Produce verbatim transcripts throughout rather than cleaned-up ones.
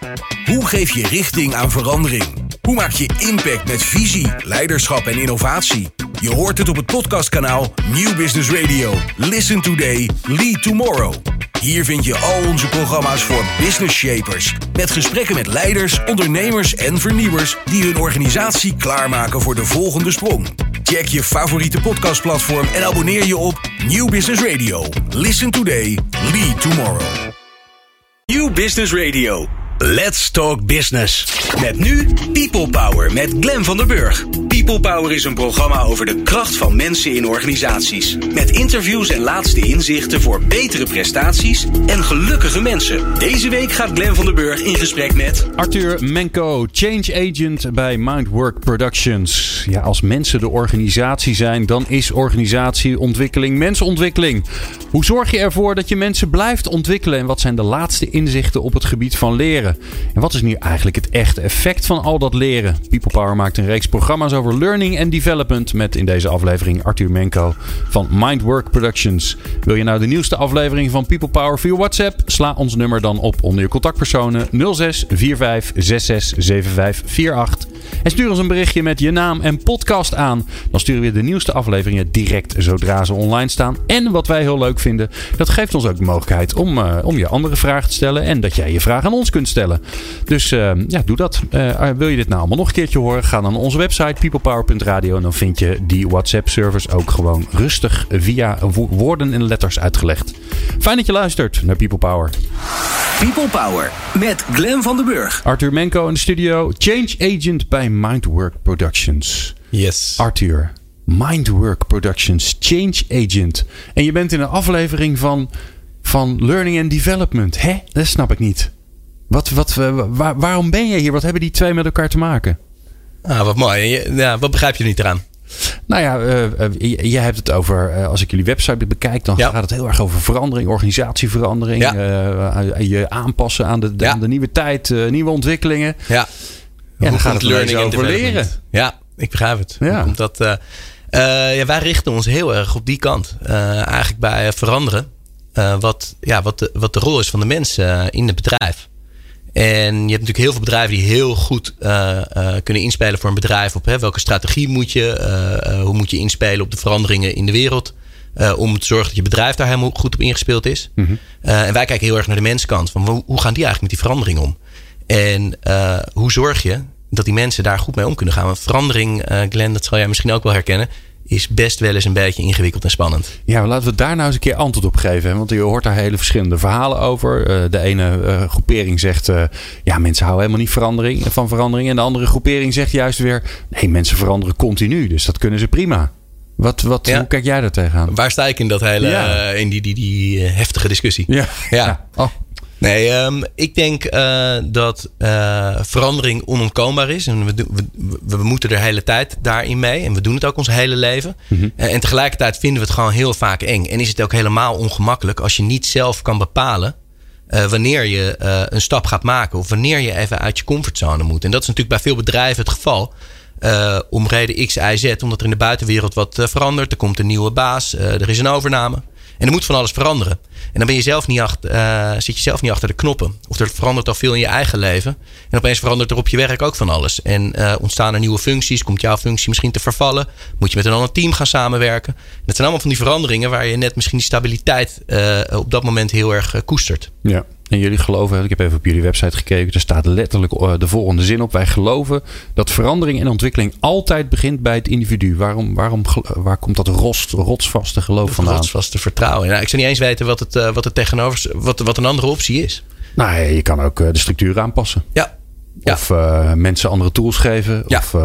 Hoe geef je richting aan verandering? Hoe maak je impact met visie, leiderschap en innovatie? Je hoort het op het podcastkanaal Nieuw Business Radio. Listen today, lead tomorrow. Hier vind je al onze programma's voor business shapers. Met gesprekken met leiders, ondernemers en vernieuwers die hun organisatie klaarmaken voor de volgende sprong. Check je favoriete podcastplatform en abonneer je op Nieuw Business Radio. Listen today, lead tomorrow. Nieuw Business Radio. Let's talk business. Met nu People Power met Glenn van der Burg. People Power is een programma over de kracht van mensen in organisaties. Met interviews en laatste inzichten voor betere prestaties en gelukkige mensen. Deze week gaat Glenn van der Burg in gesprek met Arthur Menko, Change Agent bij Mindwork Productions. Ja, als mensen de organisatie zijn, dan is organisatieontwikkeling mensenontwikkeling. Hoe zorg je ervoor dat je mensen blijft ontwikkelen? En wat zijn de laatste inzichten op het gebied van leren? En wat is nu eigenlijk het echte effect van al dat leren? People Power maakt een reeks programma's over learning en development met in deze aflevering Arthur Menko van Mindwork Productions. Wil je nou de nieuwste aflevering van People Power via WhatsApp? Sla ons nummer dan op onder je contactpersonen nul zes vier vijf zes zes zeven vijf vier acht. En stuur ons een berichtje met je naam en podcast aan. Dan sturen we de nieuwste afleveringen direct zodra ze online staan. En wat wij heel leuk vinden, dat geeft ons ook de mogelijkheid om, uh, om je andere vragen te stellen. En dat jij je vraag aan ons kunt stellen. Dus uh, ja, doe dat. Uh, wil je dit nou allemaal nog een keertje horen? Ga dan naar onze website peoplepower punt radio. En dan vind je die WhatsApp-service ook gewoon rustig via wo- woorden en letters uitgelegd. Fijn dat je luistert naar People Power. People Power met Glenn van der Burg. Arthur Menko in de studio. Change Agent bij Mindwork Productions. Yes. Arthur, Mindwork Productions, Change Agent. En je bent in een aflevering van, van Learning and Development. Hè? Dat snap ik niet. Wat, wat, waar, waarom ben je hier? Wat hebben die twee met elkaar te maken? Ah, wat mooi. Ja, wat begrijp je er niet eraan? Nou ja, uh, jij hebt het over, uh, als ik jullie website bekijk, dan ja. gaat het heel erg over verandering, organisatieverandering. Ja. Uh, je aanpassen aan de, de, ja. aan de nieuwe tijd, uh, nieuwe ontwikkelingen. Ja, ja dan gaat het learning over leren. Ja, ik begrijp het. Ja. Omdat, uh, uh, ja, wij richten ons heel erg op die kant. Uh, eigenlijk bij veranderen. Uh, wat, ja, wat, de, wat de rol is van de mensen uh, in het bedrijf. En je hebt natuurlijk heel veel bedrijven die heel goed uh, uh, kunnen inspelen voor een bedrijf op hè, welke strategie moet je, uh, uh, hoe moet je inspelen op de veranderingen in de wereld. Uh, om te zorgen dat je bedrijf daar helemaal goed op ingespeeld is. Mm-hmm. Uh, en wij kijken heel erg naar de menskant. Van hoe, hoe gaan die eigenlijk met die verandering om? En uh, hoe zorg je dat die mensen daar goed mee om kunnen gaan? Want verandering, uh, Glenn, dat zal jij misschien ook wel herkennen, is best wel eens een beetje ingewikkeld en spannend. Ja, laten we daar nou eens een keer antwoord op geven. Hè? Want je hoort daar hele verschillende verhalen over. Uh, de ene uh, groepering zegt, uh, ja, mensen houden helemaal niet verandering, van verandering. En de andere groepering zegt juist weer, nee, mensen veranderen continu. Dus dat kunnen ze prima. Wat, wat, ja. Hoe kijk jij daar tegenaan? Waar sta ik in dat hele, ja. uh, in die, die, die heftige discussie? Ja. ja. ja. Oh. Nee, um, ik denk uh, dat uh, verandering onontkoombaar is. En we, we, we moeten er de hele tijd daarin mee. En we doen het ook ons hele leven. Mm-hmm. Uh, en tegelijkertijd vinden we het gewoon heel vaak eng. En is het ook helemaal ongemakkelijk als je niet zelf kan bepalen uh, wanneer je uh, een stap gaat maken. Of wanneer je even uit je comfortzone moet. En dat is natuurlijk bij veel bedrijven het geval. Uh, om reden X, Y, Z. Omdat er in de buitenwereld wat uh, verandert. Er komt een nieuwe baas. Uh, er is een overname. En er moet van alles veranderen. En dan ben je zelf niet achter, uh, zit je zelf niet achter de knoppen. Of er verandert al veel in je eigen leven. En opeens verandert er op je werk ook van alles. En uh, ontstaan er nieuwe functies. Komt jouw functie misschien te vervallen. Moet je met een ander team gaan samenwerken. En dat zijn allemaal van die veranderingen waar je net misschien die stabiliteit uh, op dat moment heel erg uh, koestert. Ja. En jullie geloven, ik heb even op jullie website gekeken, er staat letterlijk de volgende zin op. Wij geloven dat verandering en ontwikkeling altijd begint bij het individu. Waarom, waarom, waar komt dat rost, rotsvaste geloof dat vandaan? Rotsvaste vertrouwen. Nou, ik zou niet eens weten wat het, wat het tegenover, wat, wat een andere optie is. Nou, je kan ook de structuur aanpassen. Ja. ja. Of uh, mensen andere tools geven. Ja. Of, uh,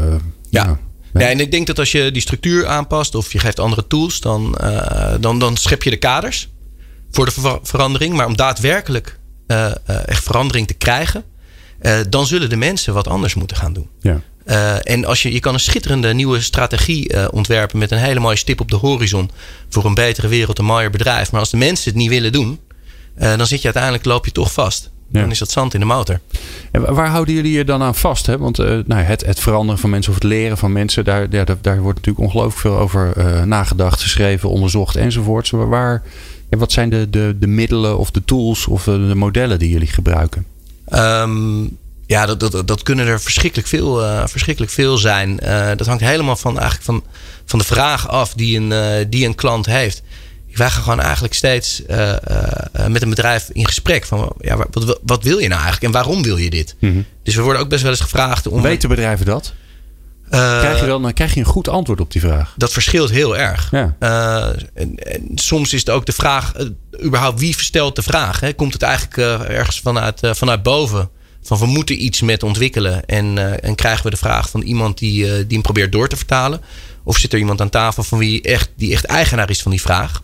ja. ja. Ja, en ik denk dat als je die structuur aanpast of je geeft andere tools, dan, uh, dan, dan schep je de kaders voor de ver- verandering. Maar om daadwerkelijk uh, uh, echt verandering te krijgen, uh, dan zullen de mensen wat anders moeten gaan doen. Ja. Uh, en als je, je kan een schitterende nieuwe strategie uh, ontwerpen met een hele mooie stip op de horizon voor een betere wereld, een mooier bedrijf. Maar als de mensen het niet willen doen, uh, dan zit je uiteindelijk, loop je toch vast. Ja. Dan is dat zand in de motor. En waar houden jullie je dan aan vast? Hè? Want uh, nou, het, het veranderen van mensen of het leren van mensen, daar, ja, daar, daar wordt natuurlijk ongelooflijk veel over uh, nagedacht, geschreven, onderzocht enzovoorts. Waar, ja, wat zijn de, de, de middelen of de tools of de modellen die jullie gebruiken? Um, ja, dat, dat, dat kunnen er verschrikkelijk veel, uh, verschrikkelijk veel zijn. Uh, dat hangt helemaal van, eigenlijk van, van de vraag af die een, uh, die een klant heeft. Wij gaan gewoon eigenlijk steeds uh, uh, met een bedrijf in gesprek. Van, ja, wat, wat wil je nou eigenlijk en waarom wil je dit? Mm-hmm. Dus we worden ook best wel eens gevraagd om... Weten bedrijven dat? Uh, krijg, je dan, dan krijg je een goed antwoord op die vraag? Dat verschilt heel erg. Ja. Uh, en, en soms is het ook de vraag... Uh, überhaupt wie verstelt de vraag? Hè? Komt het eigenlijk uh, ergens vanuit, uh, vanuit boven? Van we moeten iets met ontwikkelen. En, uh, en krijgen we de vraag van iemand die, uh, die hem probeert door te vertalen? Of zit er iemand aan tafel van wie echt, die echt eigenaar is van die vraag?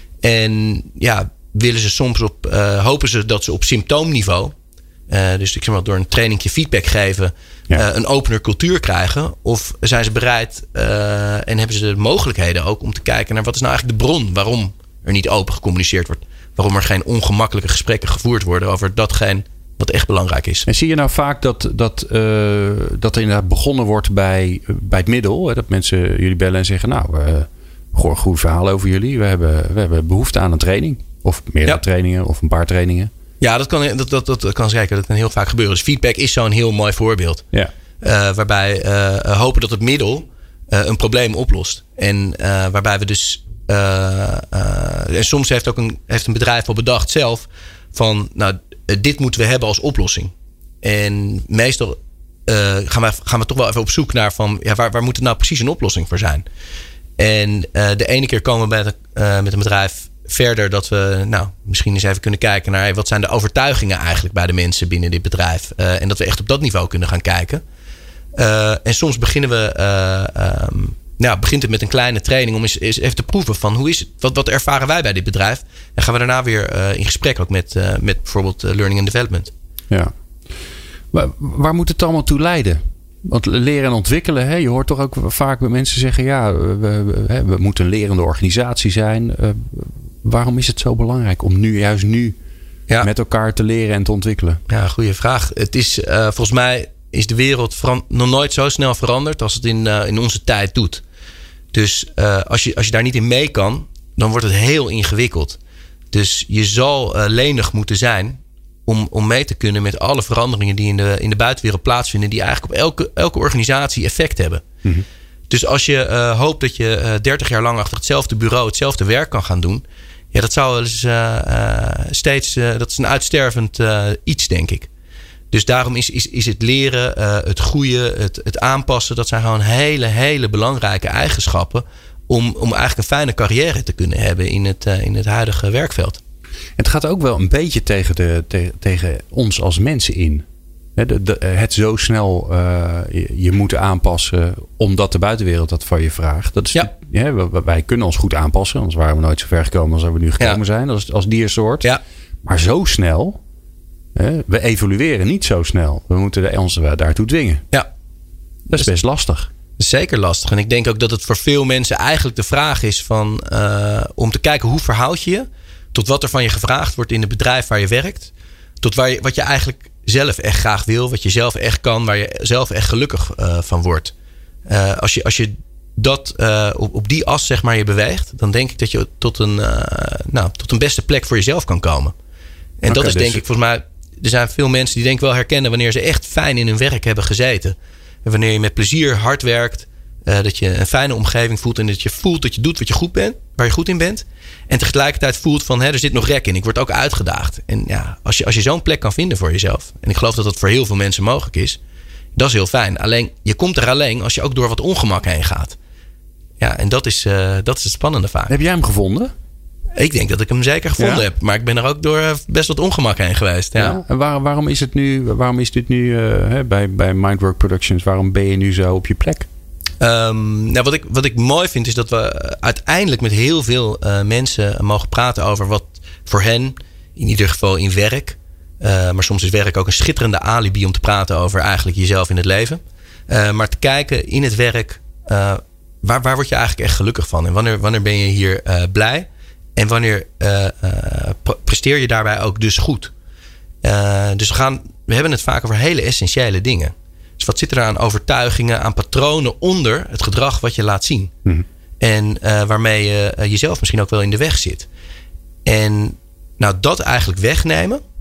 En ja, willen ze soms op, uh, hopen ze dat ze op symptoomniveau, uh, dus ik zeg maar door een trainingje feedback geven, ja. uh, een opener cultuur krijgen? Of zijn ze bereid uh, en hebben ze de mogelijkheden ook om te kijken naar wat is nou eigenlijk de bron waarom er niet open gecommuniceerd wordt? Waarom er geen ongemakkelijke gesprekken gevoerd worden over datgene wat echt belangrijk is. En zie je nou vaak dat, dat, uh, dat er inderdaad begonnen wordt bij, bij het middel? Hè? Dat mensen jullie bellen en zeggen, nou... Uh, Goh, goed verhaal over jullie. We hebben, we hebben behoefte aan een training. Of meerdere ja. trainingen of een paar trainingen. Ja, dat kan, dat, dat, dat kan zeker. Dat kan heel vaak gebeuren. Dus feedback is zo'n heel mooi voorbeeld. Ja. Uh, waarbij we uh, hopen dat het middel uh, een probleem oplost. En uh, waarbij we dus... Uh, uh, en soms heeft ook een, heeft een bedrijf al bedacht zelf... van nou, dit moeten we hebben als oplossing. En meestal uh, gaan, we, gaan we toch wel even op zoek naar... van ja, waar, waar moet het nou precies een oplossing voor zijn? En uh, de ene keer komen we met, uh, met een bedrijf verder dat we nou, misschien eens even kunnen kijken naar wat zijn de overtuigingen eigenlijk bij de mensen binnen dit bedrijf. Uh, en dat we echt op dat niveau kunnen gaan kijken. Uh, en soms beginnen we, uh, um, nou, begint het met een kleine training om eens, eens even te proeven van hoe is het, wat, wat ervaren wij bij dit bedrijf. En gaan we daarna weer uh, in gesprek ook met, uh, met bijvoorbeeld uh, learning and development. Ja. Waar, waar moet het allemaal toe leiden? Want leren en ontwikkelen, hè, je hoort toch ook vaak bij mensen zeggen... ja, we, we, we moeten een lerende organisatie zijn. Uh, waarom is het zo belangrijk om nu, juist nu... Ja. met elkaar te leren en te ontwikkelen? Ja, goede vraag. Het is, uh, volgens mij is de wereld veran- nog nooit zo snel veranderd... als het in, uh, in onze tijd doet. Dus uh, als, je, als je daar niet in mee kan... dan wordt het heel ingewikkeld. Dus je zal uh, lenig moeten zijn... Om, om mee te kunnen met alle veranderingen die in de, in de buitenwereld plaatsvinden... die eigenlijk op elke, elke organisatie effect hebben. Mm-hmm. Dus als je uh, hoopt dat je uh, dertig jaar lang achter hetzelfde bureau... hetzelfde werk kan gaan doen... ja, dat zou wel eens uh, uh, steeds... Uh, dat is een uitstervend uh, iets, denk ik. Dus daarom is, is, is het leren, uh, het groeien, het, het aanpassen... dat zijn gewoon hele, hele belangrijke eigenschappen... om, om eigenlijk een fijne carrière te kunnen hebben... in het, uh, in het huidige werkveld. Het gaat ook wel een beetje tegen, de, te, tegen ons als mensen in. De, de, het zo snel uh, je, je moeten aanpassen omdat de buitenwereld dat van je vraagt. Dat is, ja. Ja, wij, wij kunnen ons goed aanpassen. Anders waren we nooit zo ver gekomen als we nu gekomen ja. zijn. Als, als diersoort. Ja. Maar zo snel. Hè, we evolueren niet zo snel. We moeten ons daartoe dwingen. Ja. Dat is best lastig. Zeker lastig. En ik denk ook dat het voor veel mensen eigenlijk de vraag is van uh, om te kijken hoe verhoud je je tot wat er van je gevraagd wordt in het bedrijf waar je werkt. Tot waar je, wat je eigenlijk zelf echt graag wil. Wat je zelf echt kan. Waar je zelf echt gelukkig uh, van wordt. Uh, als, je, als je dat uh, op, op die as zeg maar je beweegt. Dan denk ik dat je tot een, uh, nou, tot een beste plek voor jezelf kan komen. En okay, dat is dus denk ik volgens mij. Er zijn veel mensen die denk ik wel herkennen wanneer ze echt fijn in hun werk hebben gezeten. En wanneer je met plezier hard werkt. Uh, dat je een fijne omgeving voelt. En dat je voelt dat je doet wat je goed bent. Waar je goed in bent. En tegelijkertijd voelt van, hè, er zit nog rek in. Ik word ook uitgedaagd. En ja, als je, als je zo'n plek kan vinden voor jezelf. En ik geloof dat dat voor heel veel mensen mogelijk is. Dat is heel fijn. Alleen, je komt er alleen als je ook door wat ongemak heen gaat. Ja, en dat is, uh, dat is het spannende vaak. Heb jij hem gevonden? Ik denk dat ik hem zeker gevonden ja? heb. Maar ik ben er ook door best wat ongemak heen geweest. Ja. Ja, en waar, waarom is het nu, waarom is dit nu uh, hè, bij, bij Mindwork Productions, waarom ben je nu zo op je plek? Um, nou, wat, ik, wat ik mooi vind is dat we uiteindelijk met heel veel uh, mensen mogen praten over wat voor hen, in ieder geval in werk, uh, maar soms is werk ook een schitterende alibi om te praten over eigenlijk jezelf in het leven. Uh, maar te kijken in het werk, uh, waar, waar word je eigenlijk echt gelukkig van? En wanneer, wanneer ben je hier uh, blij? En wanneer uh, uh, presteer je daarbij ook dus goed? Uh, dus we, gaan, we hebben het vaak over hele essentiële dingen. Dus wat zit er aan overtuigingen, aan patronen onder het gedrag wat je laat zien? Mm-hmm. En uh, waarmee je uh, jezelf misschien ook wel in de weg zit. En nou dat eigenlijk wegnemen,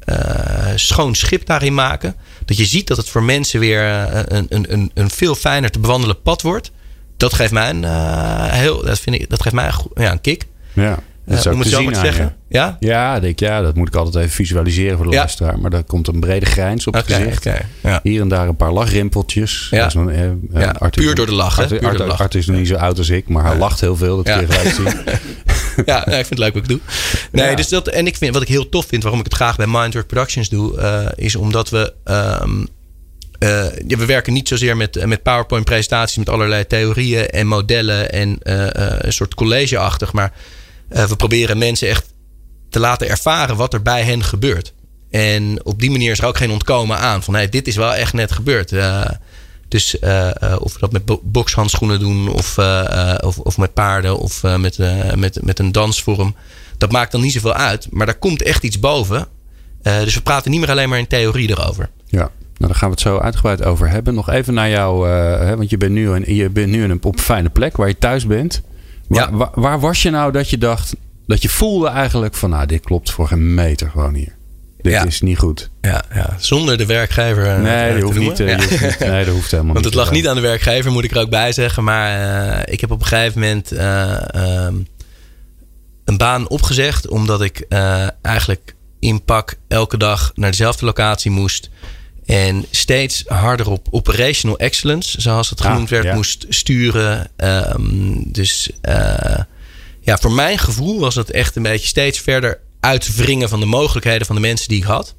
uh, schoon schip daarin maken. Dat je ziet dat het voor mensen weer uh, een, een, een veel fijner te bewandelen pad wordt. Dat geeft mij een, uh, heel, dat vind ik, dat geeft mij een, ja, een kick. Ja. Dat Uh, om het zo maar te zeggen. Ja? Ja, denk, ja, dat moet ik altijd even visualiseren voor de ja. luisteraar. Maar daar komt een brede grijns op het okay, gezicht. Okay, ja. Hier en daar een paar lachrimpeltjes. Ja. Een, eh, ja, Arthur, puur door de lach. Arthur, Arthur, Arthur, Arthur is nog niet zo oud als ik, maar hij ja. lacht heel veel. Dat kun je gelijk zien. Ja, nee, ik vind het leuk wat ik doe. Nee, ja. dus dat, en ik vind, wat ik heel tof vind, waarom ik het graag bij Mindwork Productions doe, uh, is omdat we... Um, Uh, ja, we werken niet zozeer met, met PowerPoint presentaties met allerlei theorieën en modellen en uh, uh, een soort college-achtig. Maar uh, we proberen mensen echt te laten ervaren wat er bij hen gebeurt. En op die manier is er ook geen ontkomen aan. Van hey, dit is wel echt net gebeurd. Uh, dus uh, uh, of we dat met bo- bokshandschoenen doen of, uh, uh, of, of met paarden of uh, met, uh, met, met een dansvorm. Dat maakt dan niet zoveel uit. Maar daar komt echt iets boven. Uh, dus we praten niet meer alleen maar in theorie erover. Ja. Nou, daar gaan we het zo uitgebreid over hebben. Nog even naar jou, uh, hè, want je bent nu, een, je bent nu een, op een fijne plek waar je thuis bent. Waar, ja. waar, waar was je nou dat je dacht, dat je voelde eigenlijk van, nou, dit klopt voor geen meter gewoon hier. Dit ja. is niet goed. Ja, ja, zonder de werkgever. Nee, dat hoeft niet, uh, ja. hoeft niet. Nee, dat hoeft helemaal Want niet. het lag niet aan de werkgever, moet ik er ook bij zeggen. Maar uh, ik heb op een gegeven moment uh, um, een baan opgezegd, omdat ik uh, eigenlijk in pak elke dag naar dezelfde locatie moest. En steeds harder op operational excellence, zoals het genoemd ah, werd, ja. moest sturen. Um, dus uh, ja, voor mijn gevoel was het echt een beetje steeds verder uitwringen van de mogelijkheden van de mensen die ik had.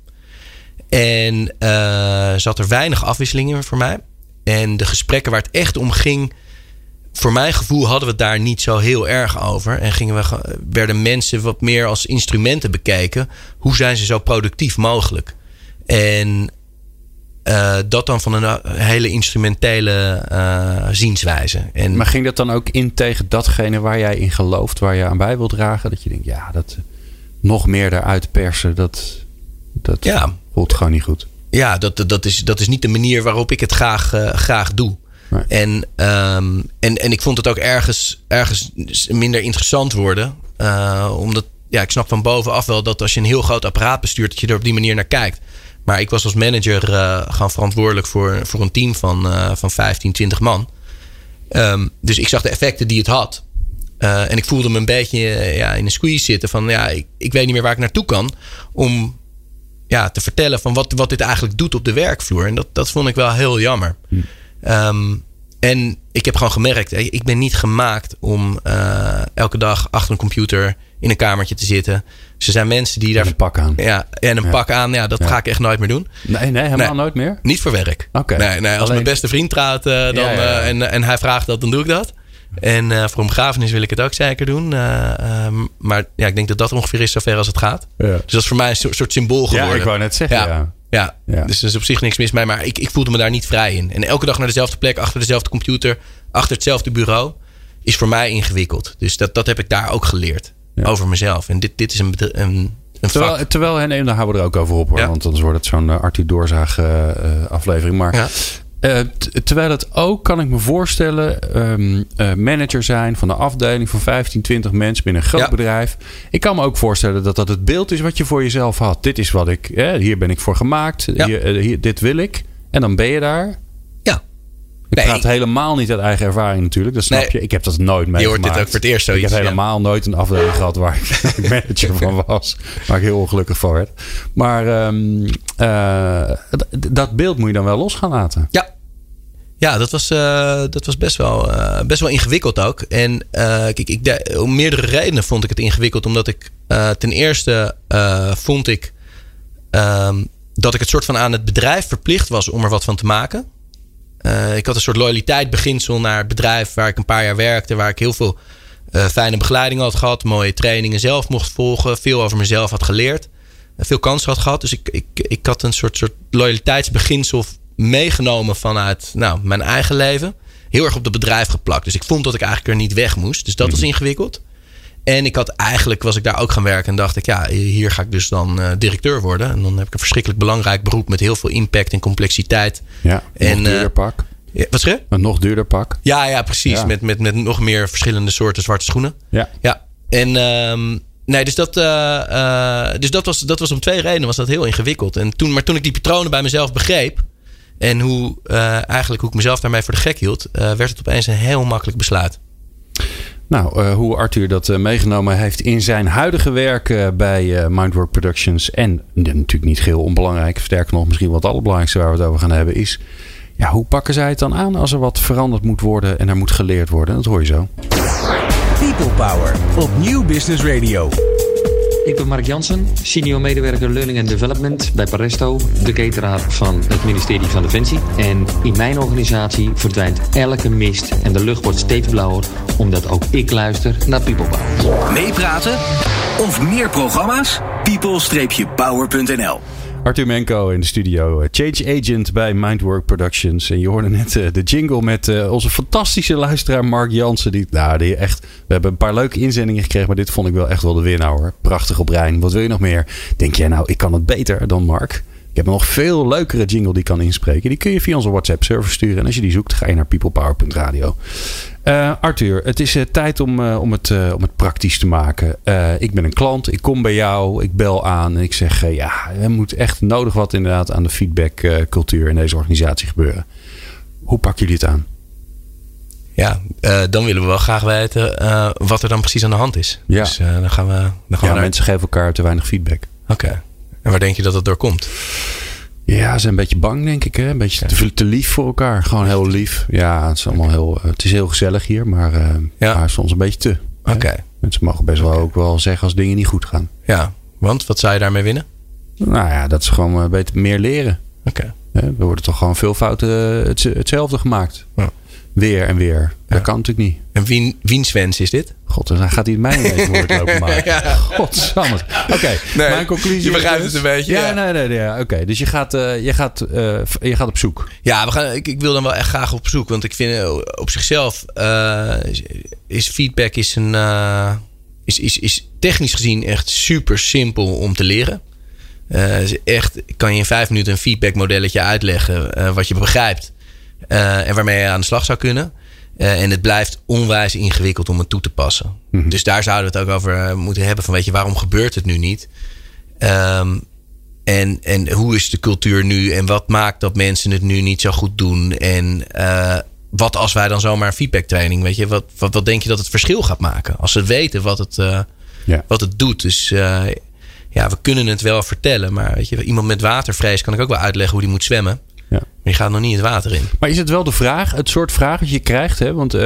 En uh, zat er weinig afwisseling in voor mij. En de gesprekken waar het echt om ging, voor mijn gevoel hadden we het daar niet zo heel erg over. En gingen we, werden mensen wat meer als instrumenten bekeken. Hoe zijn ze zo productief mogelijk? En Uh, dat dan van een hele instrumentele uh, zienswijze. En maar ging dat dan ook in tegen datgene waar jij in gelooft, waar je aan bij wilt dragen? Dat je denkt, ja, dat nog meer eruit persen, dat, dat ja. voelt gewoon niet goed. Ja, dat, dat, is, dat is niet de manier waarop ik het graag, uh, graag doe. Nee. En, um, en, en ik vond het ook ergens, ergens minder interessant worden. Uh, omdat, ja, ik snap van bovenaf wel dat als je een heel groot apparaat bestuurt, dat je er op die manier naar kijkt. Maar ik was als manager uh, gewoon verantwoordelijk voor, voor een team van, uh, van vijftien, twintig man. Um, dus ik zag de effecten die het had. Uh, en ik voelde me een beetje uh, ja, in een squeeze zitten. Van ja, ik, ik weet niet meer waar ik naartoe kan. Om ja, te vertellen van wat, wat dit eigenlijk doet op de werkvloer. En dat, dat vond ik wel heel jammer. Hm. Um, en ik heb gewoon gemerkt, ik ben niet gemaakt om uh, elke dag achter een computer in een kamertje te zitten. Dus er zijn mensen die daar... En een pak aan. Ja, en een ja. pak aan. Ja, dat ja. ga ik echt nooit meer doen. Nee, nee helemaal nee, nooit meer? Niet voor werk. Okay. Nee, nee, als Alleen... mijn beste vriend trouwt uh, dan, ja, ja, ja. Uh, en, en hij vraagt dat, dan doe ik dat. En uh, voor een begrafenis wil ik het ook zeker doen. Uh, um, maar ja, ik denk dat dat ongeveer is zover als het gaat. Ja. Dus dat is voor mij een soort, soort symbool geworden. Ja, ik wou net zeggen, ja. ja. Ja, ja, dus er is op zich niks mis mee. Maar ik, ik voelde me daar niet vrij in. En elke dag naar dezelfde plek, achter dezelfde computer, achter hetzelfde bureau, is voor mij ingewikkeld. Dus dat, dat heb ik daar ook geleerd. Ja. Over mezelf. En dit, dit is een, een, een terwijl, vak. Terwijl, en daar houden we er ook over op hoor. Ja. Want anders wordt het zo'n uh, Arthur Doorzaag uh, aflevering. Maar ja. uh, t- terwijl het ook, kan ik me voorstellen, um, uh, manager zijn van een afdeling van vijftien, twintig mensen binnen een groot ja. bedrijf. Ik kan me ook voorstellen dat dat het beeld is wat je voor jezelf had. Dit is wat ik, eh, hier ben ik voor gemaakt. Ja. Hier, uh, hier, dit wil ik. En dan ben je daar. Ja. Ik nee, praat ik... helemaal niet uit eigen ervaring natuurlijk. Dat snap nee, je. Ik heb dat nooit meegemaakt. Je hoort dit ook voor het eerst zoiets. Ik heb helemaal ja. nooit een afdeling gehad waar ik manager van was. Waar ik heel ongelukkig van werd. Maar um, uh, d- dat beeld moet je dan wel los gaan laten. Ja. Ja, dat was, uh, dat was best, wel, uh, best wel ingewikkeld ook. En uh, kijk, ik de, om meerdere redenen vond ik het ingewikkeld. Omdat ik uh, ten eerste uh, vond ik um, dat ik het soort van aan het bedrijf verplicht was om er wat van te maken. Uh, ik had een soort loyaliteitsbeginsel naar het bedrijf waar ik een paar jaar werkte. Waar ik heel veel uh, fijne begeleiding had gehad. Mooie trainingen zelf mocht volgen. Veel over mezelf had geleerd. Uh, veel kansen had gehad. Dus ik, ik, ik had een soort, soort loyaliteitsbeginsel meegenomen vanuit nou, mijn eigen leven. Heel erg op het bedrijf geplakt. Dus ik vond dat ik eigenlijk er niet weg moest. Dus dat was ingewikkeld. En ik had eigenlijk, was ik daar ook gaan werken. En dacht ik, ja, hier ga ik dus dan uh, directeur worden. En dan heb ik een verschrikkelijk belangrijk beroep met heel veel impact en complexiteit. Ja, en, nog duurder uh, pak. Ja, wat zeg je? Een nog duurder pak. Ja, ja precies. Ja. Met, met, met nog meer verschillende soorten zwarte schoenen. Ja. Ja. En, um, nee, dus, dat, uh, uh, dus dat, was, dat was om twee redenen was dat heel ingewikkeld. En toen, maar toen ik die patronen bij mezelf begreep... en hoe, uh, eigenlijk hoe ik mezelf daarmee voor de gek hield... Uh, werd het opeens een heel makkelijk besluit. Nou, uh, hoe Arthur dat uh, meegenomen heeft in zijn huidige werk uh, bij uh, Mindwork Productions. En uh, natuurlijk niet geheel onbelangrijk, sterker nog misschien wel het allerbelangrijkste waar we het over gaan hebben is... Ja, hoe pakken zij het dan aan als er wat veranderd moet worden en er moet geleerd worden? Dat hoor je zo. People Power op Nieuw Business Radio. Ik ben Mark Jansen, senior medewerker Learning and Development bij Paresto, de cateraar van het ministerie van Defensie. En in mijn organisatie verdwijnt elke mist en de lucht wordt steeds blauwer, omdat ook ik luister naar People Power. Meepraten of meer programma's? people power punt n l. Arthur Menko in de studio, change agent bij Mindwork Productions. En je hoorde net uh, de jingle met uh, onze fantastische luisteraar Mark Jansen. Die, nou, die echt, we hebben een paar leuke inzendingen gekregen, maar dit vond ik wel echt wel de winnaar hoor. Prachtig op Rijn. Wat wil je nog meer? Denk jij nou, ik kan het beter dan Mark? Ik heb nog veel leukere jingle die ik kan inspreken. Die kun je via onze WhatsApp server sturen. En als je die zoekt, ga je naar people power punt radio. Uh, Arthur, het is uh, tijd om, uh, om, het, uh, om het praktisch te maken. Uh, ik ben een klant, ik kom bij jou, ik bel aan en ik zeg... Uh, ja, er moet echt nodig wat inderdaad aan de feedbackcultuur uh, in deze organisatie gebeuren. Hoe pakken jullie het aan? Ja, uh, dan willen we wel graag weten uh, wat er dan precies aan de hand is. Ja. Dus uh, dan gaan we... Dan gaan ja, we naar... mensen geven elkaar te weinig feedback. Oké. Okay. En waar denk je dat het door komt? Ja, ze zijn een beetje bang, denk ik. Hè? Een beetje te, te lief voor elkaar. Gewoon heel lief. Ja, het is allemaal heel, het is heel gezellig hier, maar, uh, ja. maar soms een beetje te. Oké. Okay. Mensen mogen best wel okay. ook wel zeggen als dingen niet goed gaan. Ja, want wat zou je daarmee winnen? Nou ja, dat is gewoon uh, beter meer leren. Oké. Okay. Er worden toch gewoon veel fouten het, hetzelfde gemaakt. Ja. Weer en weer. Dat ja. kan natuurlijk niet. En wie, wiens wens is dit? God, dan gaat hij het mij ineens woord lopen maken. ja. Godsamme. Oké, okay. nee, mijn conclusie. Je begrijpt het een beetje. Ja, ja. nee, nee, nee. Oké, okay. Dus je gaat, uh, je, gaat, uh, je gaat op zoek. Ja, we gaan, ik, ik wil dan wel echt graag op zoek. Want ik vind uh, op zichzelf uh, is feedback is een, uh, is, is, is technisch gezien echt super simpel om te leren. Uh, is echt, kan je in vijf minuten een feedbackmodelletje uitleggen uh, wat je begrijpt. Uh, en waarmee je aan de slag zou kunnen. Uh, en het blijft onwijs ingewikkeld om het toe te passen. Mm-hmm. Dus daar zouden we het ook over moeten hebben. Van weet je, waarom gebeurt het nu niet? Um, en, en hoe is de cultuur nu? En wat maakt dat mensen het nu niet zo goed doen? En uh, wat als wij dan zomaar een feedbacktraining... Weet je, wat, wat, wat denk je dat het verschil gaat maken? Als ze weten wat het, uh, yeah. wat het doet. Dus uh, ja, we kunnen het wel vertellen. Maar weet je, iemand met watervrees kan ik ook wel uitleggen hoe die moet zwemmen. Ja. Maar je gaat nog niet het water in. Maar is het wel de vraag, het soort vraag dat je krijgt? Hè? Want uh,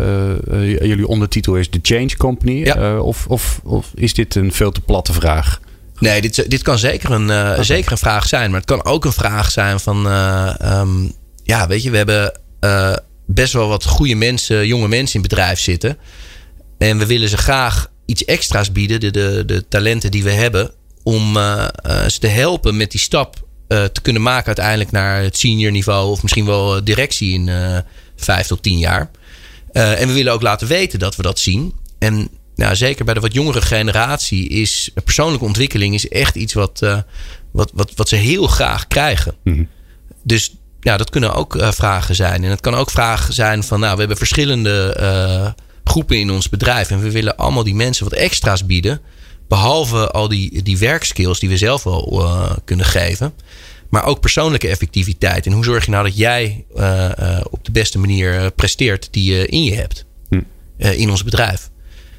uh, jullie ondertitel is The Change Company. Ja. Uh, of, of, of is dit een veel te platte vraag? Nee, dit, dit kan zeker een, uh, okay. zeker een vraag zijn. Maar het kan ook een vraag zijn van... Uh, um, ja, weet je, we hebben uh, best wel wat goede mensen, jonge mensen in het bedrijf zitten. En we willen ze graag iets extra's bieden. De, de, de talenten die we hebben. Om uh, uh, ze te helpen met die stap... Uh, te kunnen maken uiteindelijk naar het senior niveau... of misschien wel directie in uh, vijf tot tien jaar. Uh, en we willen ook laten weten dat we dat zien. En nou, zeker bij de wat jongere generatie... is persoonlijke ontwikkeling is echt iets wat, uh, wat, wat, wat ze heel graag krijgen. Mm-hmm. Dus ja, dat kunnen ook uh, vragen zijn. En het kan ook vragen zijn van... nou, we hebben verschillende uh, groepen in ons bedrijf... en we willen allemaal die mensen wat extra's bieden... Behalve al die, die werkskills die we zelf wel uh, kunnen geven. Maar ook persoonlijke effectiviteit. En hoe zorg je nou dat jij uh, uh, op de beste manier uh, presteert die je in je hebt. Hm. Uh, in ons bedrijf.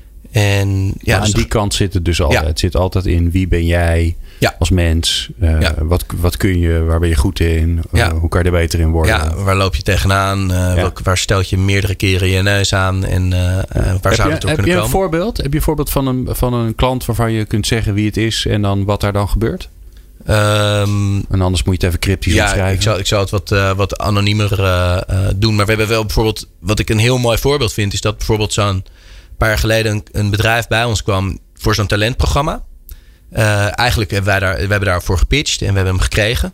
En, ja, maar aan dus die kant zit het dus altijd. Ja. Het zit altijd in wie ben jij ja. als mens. Uh, ja. wat, wat kun je, waar ben je goed in? Ja. Uh, hoe kan je er beter in worden? Ja, waar loop je tegenaan? Uh, ja. welk, waar stel je meerdere keren je neus aan? En uh, uh, waar zou het door kunnen komen? Heb je een voorbeeld? Heb je een voorbeeld van een, van een klant waarvan je kunt zeggen wie het is en dan wat daar dan gebeurt? Um, en anders moet je het even cryptisch ja, omschrijven. Ik zou, ik zou het wat, uh, wat anoniemer uh, uh, doen. Maar we hebben wel bijvoorbeeld... Wat ik een heel mooi voorbeeld vind... is dat bijvoorbeeld zo'n paar jaar geleden... een, een bedrijf bij ons kwam voor zo'n talentprogramma. Uh, eigenlijk hebben wij daar, we hebben daarvoor gepitcht... en we hebben hem gekregen.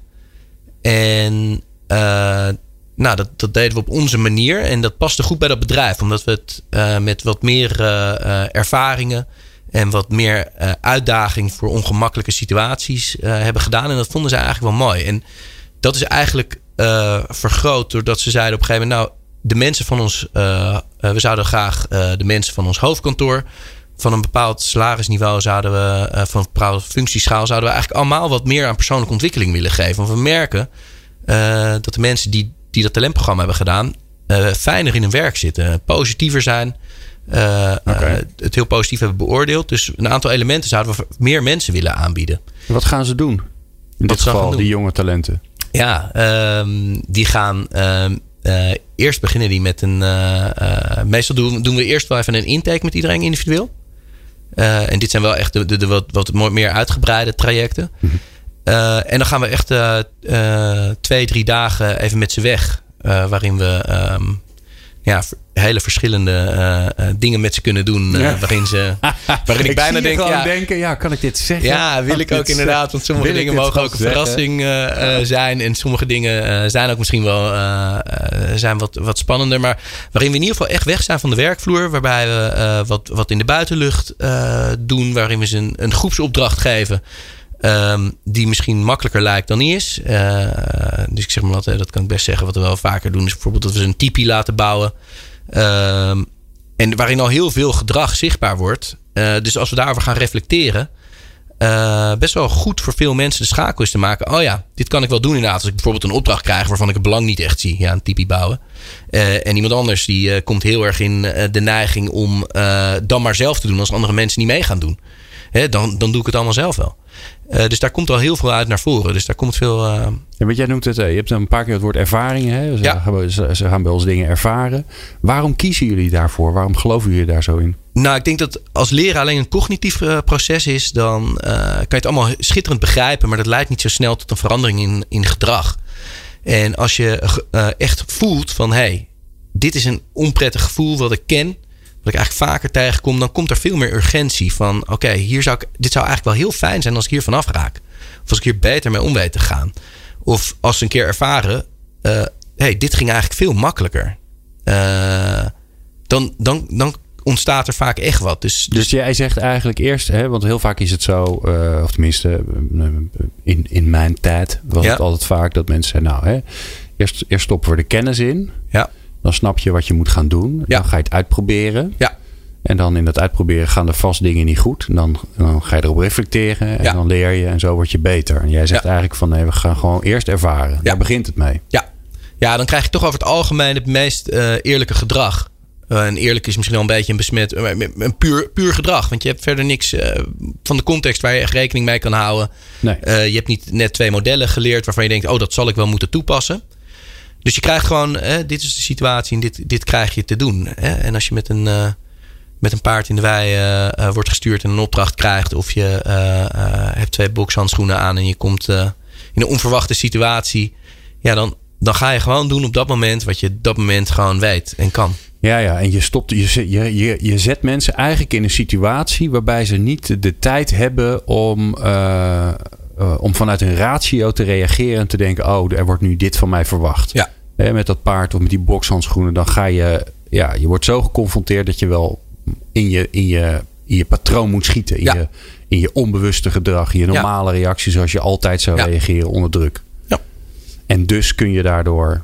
En uh, nou, dat, dat deden we op onze manier. En dat paste goed bij dat bedrijf. Omdat we het uh, met wat meer uh, uh, ervaringen... en wat meer uh, uitdaging voor ongemakkelijke situaties uh, hebben gedaan. En dat vonden ze eigenlijk wel mooi. En dat is eigenlijk uh, vergroot doordat ze zeiden op een gegeven moment... nou, de mensen van ons... Uh, uh, we zouden graag uh, de mensen van ons hoofdkantoor... van een bepaald salarisniveau zouden we, uh, van een bepaalde functieschaal, zouden we eigenlijk allemaal wat meer aan persoonlijke ontwikkeling willen geven. Want we merken uh, dat de mensen die, die dat talentprogramma hebben gedaan, uh, fijner in hun werk zitten, positiever zijn, uh, okay. uh, het heel positief hebben beoordeeld. Dus een aantal elementen zouden we meer mensen willen aanbieden. Wat gaan ze doen? In wat dit geval, die jonge talenten. Ja, um, die gaan um, uh, eerst beginnen die met een. Uh, uh, meestal doen, doen we eerst wel even een intake met iedereen individueel. Uh, en dit zijn wel echt de, de, de wat, wat meer uitgebreide trajecten. Mm-hmm. Uh, en dan gaan we echt uh, uh, twee, drie dagen even met ze weg. Uh, waarin we um, ja, hele verschillende uh, uh, dingen met ze kunnen doen. Uh, ja. Waarin ze. Waarin ik, ik bijna denk. Ja, denken, ja, kan ik dit zeggen? Ja, wil ik ook inderdaad. Want sommige dingen mogen ook een zeggen? verrassing uh, uh, zijn. En sommige dingen uh, zijn ook misschien wel uh, uh, zijn wat, wat spannender. Maar waarin we in ieder geval echt weg zijn van de werkvloer. Waarbij we uh, wat, wat in de buitenlucht uh, doen. Waarin we ze een, een groepsopdracht geven. Um, die misschien makkelijker lijkt dan die is. Uh, dus ik zeg maar wat, dat kan ik best zeggen. Wat we wel vaker doen is bijvoorbeeld dat we ze een tipi laten bouwen. Um, en waarin al heel veel gedrag zichtbaar wordt. Uh, dus als we daarover gaan reflecteren. Uh, best wel goed voor veel mensen de schakel is te maken. Oh ja, dit kan ik wel doen inderdaad. Als ik bijvoorbeeld een opdracht krijg waarvan ik het belang niet echt zie. Ja, een tipi bouwen. Uh, en iemand anders die uh, komt heel erg in uh, de neiging om uh, dan maar zelf te doen. Als andere mensen niet mee gaan doen. He, dan, dan doe ik het allemaal zelf wel. Uh, dus daar komt al heel veel uit naar voren. Dus daar komt veel. Uh... Ja, wat jij noemt het, je hebt een paar keer het woord ervaringen. Hè? Ze, ja. gaan, ze, ze gaan bij ons dingen ervaren. Waarom kiezen jullie daarvoor? Waarom geloven jullie daar zo in? Nou, ik denk dat als leren alleen een cognitief uh, proces is, dan uh, kan je het allemaal schitterend begrijpen, maar dat leidt niet zo snel tot een verandering in, in gedrag. En als je uh, echt voelt van, hé, hey, dit is een onprettig gevoel wat ik ken, wat ik eigenlijk vaker tegenkom, dan komt er veel meer urgentie van, oké, okay, hier zou ik, dit zou eigenlijk wel heel fijn zijn als ik hier vanaf raak. Of als ik hier beter mee om weet te gaan. Of als ze een keer ervaren, uh, hey, dit ging eigenlijk veel makkelijker. Uh, dan, dan, dan ontstaat er vaak echt wat. Dus, dus, dus jij zegt eigenlijk eerst, hè, want heel vaak is het zo, uh, of tenminste in, in mijn tijd was ja. het altijd vaak dat mensen zeiden, nou, hè, eerst, eerst stoppen we de kennis in. Ja. Dan snap je wat je moet gaan doen. Ja. Dan ga je het uitproberen. Ja. En dan in dat uitproberen gaan er vast dingen niet goed. En dan, dan ga je erop reflecteren. En ja. dan leer je. En zo word je beter. En jij zegt ja. eigenlijk van nee, we gaan gewoon eerst ervaren. Ja. Daar begint het mee. Ja. ja, dan krijg je toch over het algemeen het meest uh, eerlijke gedrag. Uh, en eerlijk is misschien wel een beetje een besmet. Uh, een puur, puur gedrag. Want je hebt verder niks uh, van de context waar je echt rekening mee kan houden. Nee. Uh, je hebt niet net twee modellen geleerd waarvan je denkt, oh, dat zal ik wel moeten toepassen. Dus je krijgt gewoon, eh, dit is de situatie en dit, dit krijg je te doen. Hè? En als je met een, uh, met een paard in de wei uh, uh, wordt gestuurd en een opdracht krijgt, of je uh, uh, hebt twee bokshandschoenen aan en je komt uh, in een onverwachte situatie, ja, dan, dan ga je gewoon doen op dat moment wat je op dat moment gewoon weet en kan. Ja, ja, en je stopt, je, je, je, je zet mensen eigenlijk in een situatie waarbij ze niet de tijd hebben om. Uh, Uh, om vanuit een ratio te reageren en te denken, oh, er wordt nu dit van mij verwacht. Ja. He, met dat paard of met die bokshandschoenen, dan ga je, ja, je wordt zo geconfronteerd dat je wel in je, in je, in je patroon moet schieten. In, ja. je, in je onbewuste gedrag, in je normale ja. reactie zoals je altijd zou ja. reageren onder druk. Ja. En dus kun je daardoor.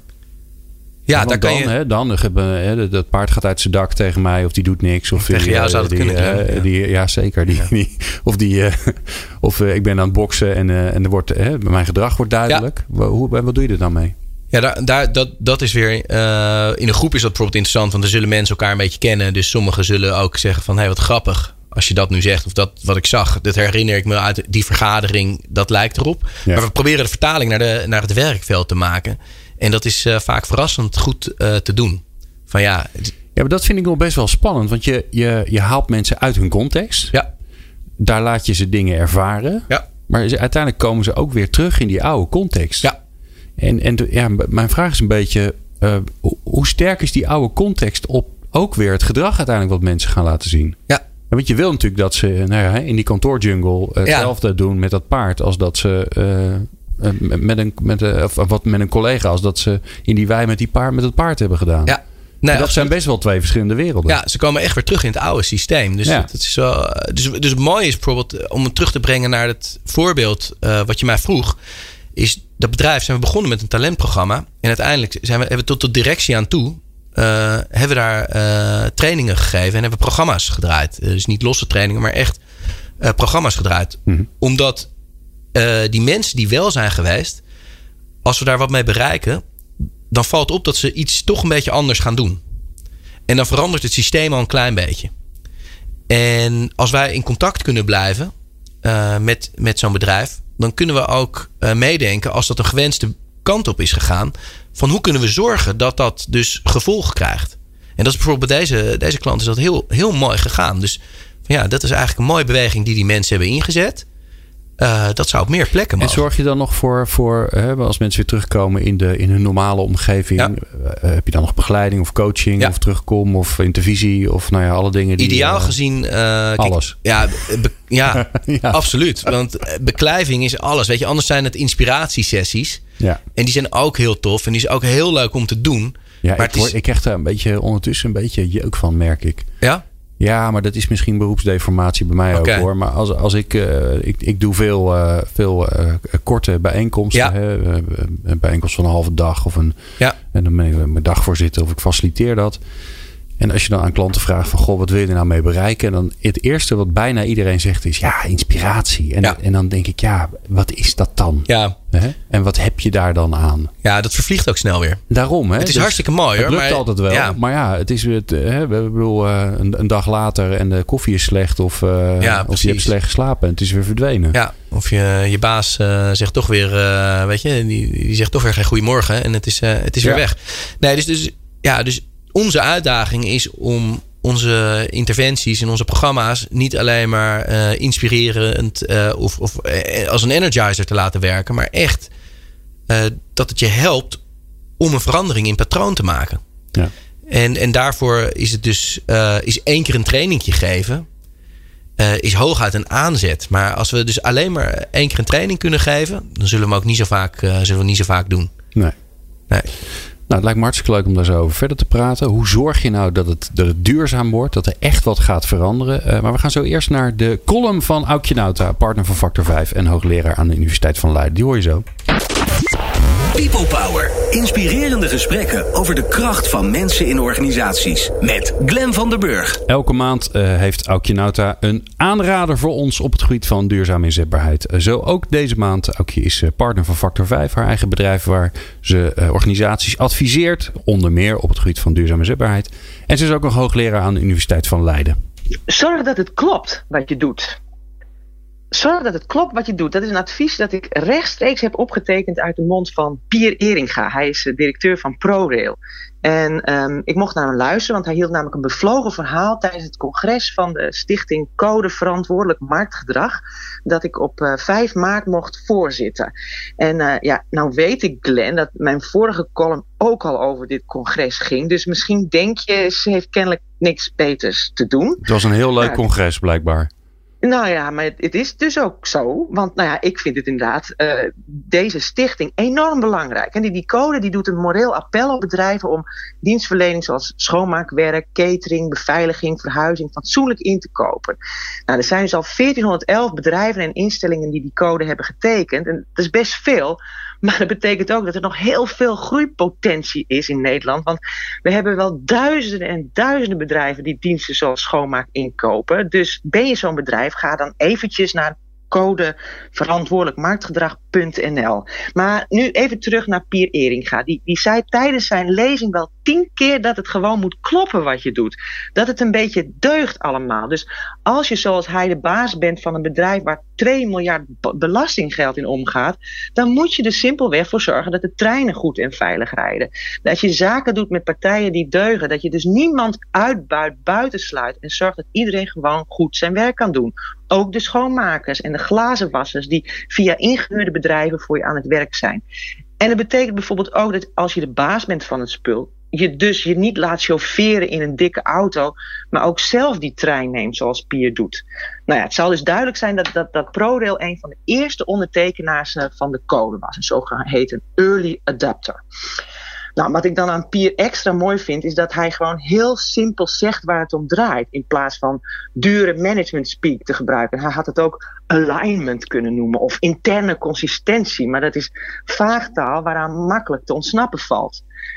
Ja, daar dan, kan je... hè, dan hè, dat paard gaat uit zijn dak tegen mij of die doet niks. Of tegen die, jou zou dat die, kunnen klinken. Uh, ja. Die, ja, zeker. Die, ja. Die, of die, uh, of uh, ik ben aan het boksen en, uh, en er wordt, uh, mijn gedrag wordt duidelijk. Ja. Hoe, wat doe je er dan mee? Ja, daar, daar, dat, dat is weer... Uh, in een groep is dat bijvoorbeeld interessant. Want dan zullen mensen elkaar een beetje kennen. Dus sommigen zullen ook zeggen van, hé, hey, wat grappig. Als je dat nu zegt, of dat wat ik zag, dat herinner ik me uit die vergadering. Dat lijkt erop. Ja. Maar we proberen de vertaling naar, de, naar het werkveld te maken. En dat is uh, vaak verrassend goed uh, te doen. Van ja, het... ja, maar dat vind ik nog best wel spannend. Want je, je, je haalt mensen uit hun context. Ja. Daar laat je ze dingen ervaren. Ja. Maar uiteindelijk komen ze ook weer terug in die oude context. Ja. En, en de, ja, mijn vraag is een beetje, uh, hoe sterk is die oude context op ook weer het gedrag uiteindelijk wat mensen gaan laten zien? Ja. Want je wil natuurlijk dat ze nou ja, in die kantoorjungle hetzelfde ja. doen met dat paard als dat ze... Uh, Met een, met een, of wat met een collega als dat ze in die wei met, die paard, met het paard hebben gedaan. Ja. Nee, dat zijn best wel twee verschillende werelden. Ja, ze komen echt weer terug in het oude systeem. Dus, ja. dat is wel, dus, dus het mooie is bijvoorbeeld, om het terug te brengen naar het voorbeeld uh, wat je mij vroeg, is dat bedrijf zijn we begonnen met een talentprogramma. En uiteindelijk zijn we, hebben we tot de directie aan toe uh, hebben we daar uh, trainingen gegeven en hebben we programma's gedraaid. Uh, dus niet losse trainingen, maar echt uh, programma's gedraaid. Mm-hmm. Omdat uh, die mensen die wel zijn geweest, als we daar wat mee bereiken, dan valt op dat ze iets toch een beetje anders gaan doen. En dan verandert het systeem al een klein beetje. En als wij in contact kunnen blijven uh, met, met zo'n bedrijf, dan kunnen we ook uh, meedenken als dat een gewenste kant op is gegaan, van hoe kunnen we zorgen dat dat dus gevolgen krijgt. En dat is bijvoorbeeld bij deze, deze klant is dat heel, heel mooi gegaan. Dus ja, dat is eigenlijk een mooie beweging die die mensen hebben ingezet. Uh, dat zou op meer plekken mogen. En zorg je dan nog voor, voor hè, als mensen weer terugkomen in, de, in hun normale omgeving, ja. uh, heb je dan nog begeleiding of coaching, ja. of terugkom of intervisie of nou ja, alle dingen die... Ideaal uh, gezien... Uh, alles. Kijk, ja, be, ja, ja, absoluut. Want beklijving is alles. Weet je, anders zijn het inspiratiesessies. Ja. En die zijn ook heel tof en die is ook heel leuk om te doen. Ja, maar ik, word, is... ik krijg daar een beetje ondertussen een beetje jeuk van, merk ik. Ja? Ja, maar dat is misschien beroepsdeformatie bij mij okay. ook hoor. Maar als, als ik, uh, ik... Ik doe veel, uh, veel uh, korte bijeenkomsten. Ja. Hè? Uh, een bijeenkomst van een halve dag. Of een, ja. En dan ben ik mijn dagvoorzitter of ik faciliteer dat. En als je dan aan klanten vraagt van, goh, wat wil je er nou mee bereiken? En dan het eerste wat bijna iedereen zegt is, ja, inspiratie. En, ja. en dan denk ik, ja, wat is dat dan? Ja. Hè? En wat heb je daar dan aan? Ja, dat vervliegt ook snel weer. Daarom, hè? Het is dus hartstikke mooi, hoor. Het lukt maar, altijd wel. Ja. Maar ja, het is het, hè, we bedoel, een, een dag later en de koffie is slecht of, uh, ja, of je hebt slecht geslapen en het is weer verdwenen. Ja, of je, je baas uh, zegt toch weer, uh, weet je, die, die zegt toch weer geen goedemorgen en het is, uh, het is ja. weer weg. Nee, dus, dus ja, dus onze uitdaging is om onze interventies en onze programma's niet alleen maar uh, inspirerend uh, of, of uh, als een energizer te laten werken, maar echt uh, dat het je helpt om een verandering in patroon te maken. Ja. En, en daarvoor is het dus uh, is één keer een trainingje geven uh, is hooguit een aanzet. Maar als we dus alleen maar één keer een training kunnen geven, dan zullen we hem ook niet zo vaak, uh, zullen we niet zo vaak doen. Nee. Nee. Nou, het lijkt me hartstikke leuk om daar zo over verder te praten. Hoe zorg je nou dat het, dat het duurzaam wordt? Dat er echt wat gaat veranderen? Uh, maar we gaan zo eerst naar de column van Aukje Nauta, partner van Factor vijf en hoogleraar aan de Universiteit van Leiden. Die hoor je zo. People Power. Inspirerende gesprekken over de kracht van mensen in organisaties. Met Glenn van der Burg. Elke maand uh, heeft Aukje Nauta een aanrader voor ons op het gebied van duurzame inzetbaarheid. Uh, zo ook deze maand. Aukje is uh, partner van Factor vijf, haar eigen bedrijf waar ze uh, organisaties adviseert. Onder meer op het gebied van duurzame inzetbaarheid. En ze is ook nog hoogleraar aan de Universiteit van Leiden. Zorg dat het klopt wat je doet. Zorg dat het klopt wat je doet. Dat is een advies dat ik rechtstreeks heb opgetekend uit de mond van Pier Eringa. Hij is directeur van ProRail. En um, ik mocht naar hem luisteren, want hij hield namelijk een bevlogen verhaal tijdens het congres van de Stichting Code Verantwoordelijk Marktgedrag, dat ik op uh, vijf maart mocht voorzitten. En uh, ja, nou weet ik, Glenn, dat mijn vorige column ook al over dit congres ging. Dus misschien denk je, ze heeft kennelijk niks beters te doen. Het was een heel leuk uh, congres, blijkbaar. Nou ja, maar het, het is dus ook zo. Want nou ja, ik vind het inderdaad uh, deze stichting enorm belangrijk. En die, die code die doet een moreel appel op bedrijven om dienstverlening zoals schoonmaakwerk, catering, beveiliging, verhuizing fatsoenlijk in te kopen. Nou, er zijn dus al veertienhonderdelf bedrijven en instellingen die die code hebben getekend. En dat is best veel. Maar dat betekent ook dat er nog heel veel groeipotentie is in Nederland. Want we hebben wel duizenden en duizenden bedrijven die diensten zoals schoonmaak inkopen. Dus ben je zo'n bedrijf, ga dan eventjes naar code verantwoordelijk marktgedrag punt n l. Maar nu even terug naar Pier Eringa. Die, die zei tijdens zijn lezing wel tien keer dat het gewoon moet kloppen wat je doet. Dat het een beetje deugt allemaal. Dus als je zoals hij de baas bent van een bedrijf waar twee miljard belastinggeld in omgaat, dan moet je er simpelweg voor zorgen dat de treinen goed en veilig rijden. Dat je zaken doet met partijen die deugen. Dat je dus niemand uitbuit, buitensluit en zorgt dat iedereen gewoon goed zijn werk kan doen. Ook de schoonmakers en de glazenwassers die via ingehuurde bedrijven voor je aan het werk zijn. En dat betekent bijvoorbeeld ook dat als je de baas bent van het spul, je dus je niet laat chaufferen in een dikke auto, maar ook zelf die trein neemt zoals Pier doet. Nou ja, het zal dus duidelijk zijn dat, dat, dat ProRail een van de eerste ondertekenaars van de code was. Een zogeheten early adapter. Nou, wat ik dan aan Pier extra mooi vind, is dat hij gewoon heel simpel zegt waar het om draait. In plaats van dure management speak te gebruiken. Hij had het ook alignment kunnen noemen of interne consistentie. Maar dat is vaagtaal waaraan makkelijk te ontsnappen valt.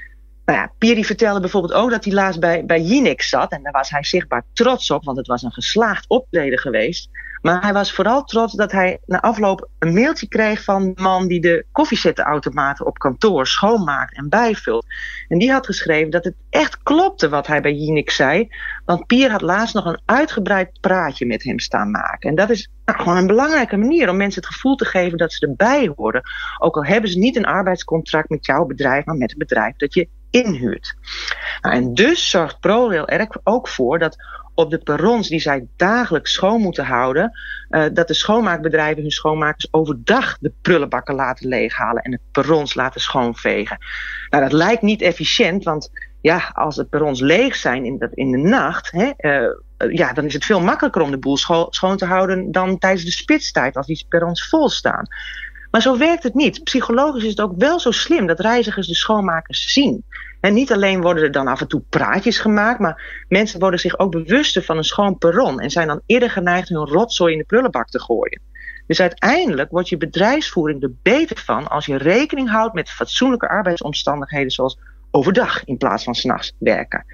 Nou ja, Pier die vertelde bijvoorbeeld ook dat hij laatst bij, bij Jinek zat. En daar was hij zichtbaar trots op, want het was een geslaagd optreden geweest. Maar hij was vooral trots dat hij na afloop een mailtje kreeg van de man die de koffiezettenautomaten op kantoor schoonmaakt en bijvult. En die had geschreven dat het echt klopte wat hij bij Jinek zei. Want Pier had laatst nog een uitgebreid praatje met hem staan maken. En dat is nou, gewoon een belangrijke manier om mensen het gevoel te geven dat ze erbij horen. Ook al hebben ze niet een arbeidscontract met jouw bedrijf, maar met het bedrijf dat je inhuurt. Nou, en dus zorgt ProRail er ook voor dat op de perrons die zij dagelijks schoon moeten houden, uh, dat de schoonmaakbedrijven hun schoonmakers overdag de prullenbakken laten leeghalen en de perrons laten schoonvegen. Nou, dat lijkt niet efficiënt, want ja, als de perrons leeg zijn in, dat, in de nacht, hè, uh, ja, dan is het veel makkelijker om de boel scho- schoon te houden dan tijdens de spitstijd als die perrons vol staan. Maar zo werkt het niet. Psychologisch is het ook wel zo slim dat reizigers de schoonmakers zien. En niet alleen worden er dan af en toe praatjes gemaakt, maar mensen worden zich ook bewuster van een schoon perron en zijn dan eerder geneigd hun rotzooi in de prullenbak te gooien. Dus uiteindelijk wordt je bedrijfsvoering er beter van als je rekening houdt met fatsoenlijke arbeidsomstandigheden zoals overdag in plaats van 's nachts werken.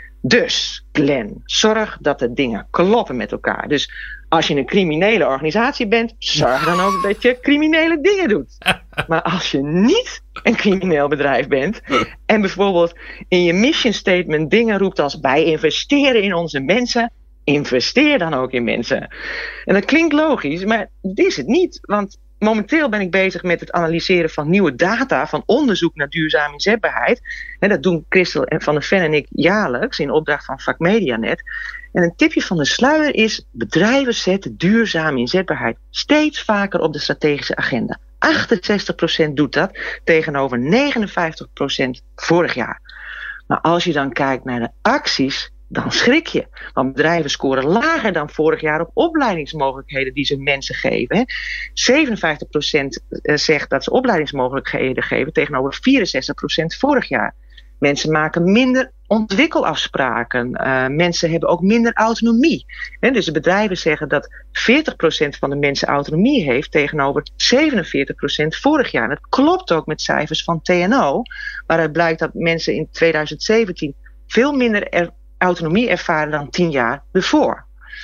Dus, Glenn, zorg dat de dingen kloppen met elkaar. Dus als je een criminele organisatie bent, zorg dan ook dat je criminele dingen doet. Maar als je niet een crimineel bedrijf bent en bijvoorbeeld in je mission statement dingen roept als wij investeren in onze mensen, investeer dan ook in mensen. En dat klinkt logisch, maar dit is het niet. Want momenteel ben ik bezig met het analyseren van nieuwe data van onderzoek naar duurzame inzetbaarheid. En dat doen Christel van der Ven en ik jaarlijks in opdracht van Vakmedianet. En een tipje van de sluier is: bedrijven zetten duurzame inzetbaarheid steeds vaker op de strategische agenda. achtenzestig procent doet dat tegenover negenenvijftig procent vorig jaar. Maar als je dan kijkt naar de acties, dan schrik je. Want bedrijven scoren lager dan vorig jaar op opleidingsmogelijkheden die ze mensen geven. Hè. zevenenvijftig procent zegt dat ze opleidingsmogelijkheden geven tegenover vierenzestig procent vorig jaar. Mensen maken minder ontwikkelafspraken. Uh, mensen hebben ook minder autonomie. He, dus de bedrijven zeggen dat veertig procent van de mensen autonomie heeft tegenover zevenenveertig procent vorig jaar. En dat klopt ook met cijfers van T N O, waaruit blijkt dat mensen in tweeduizend zeventien veel minder er, autonomie ervaren dan tien jaar ervoor.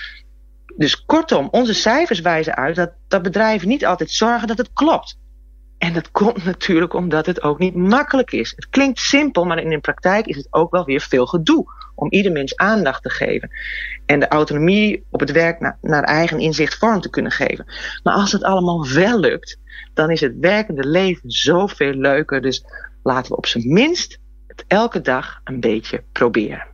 Dus kortom, onze cijfers wijzen uit dat, dat bedrijven niet altijd zorgen dat het klopt. En dat komt natuurlijk omdat het ook niet makkelijk is. Het klinkt simpel, maar in de praktijk is het ook wel weer veel gedoe om ieder mens aandacht te geven. En de autonomie op het werk naar, naar eigen inzicht vorm te kunnen geven. Maar als het allemaal wel lukt, dan is het werkende leven zoveel leuker. Dus laten we op zijn minst het elke dag een beetje proberen.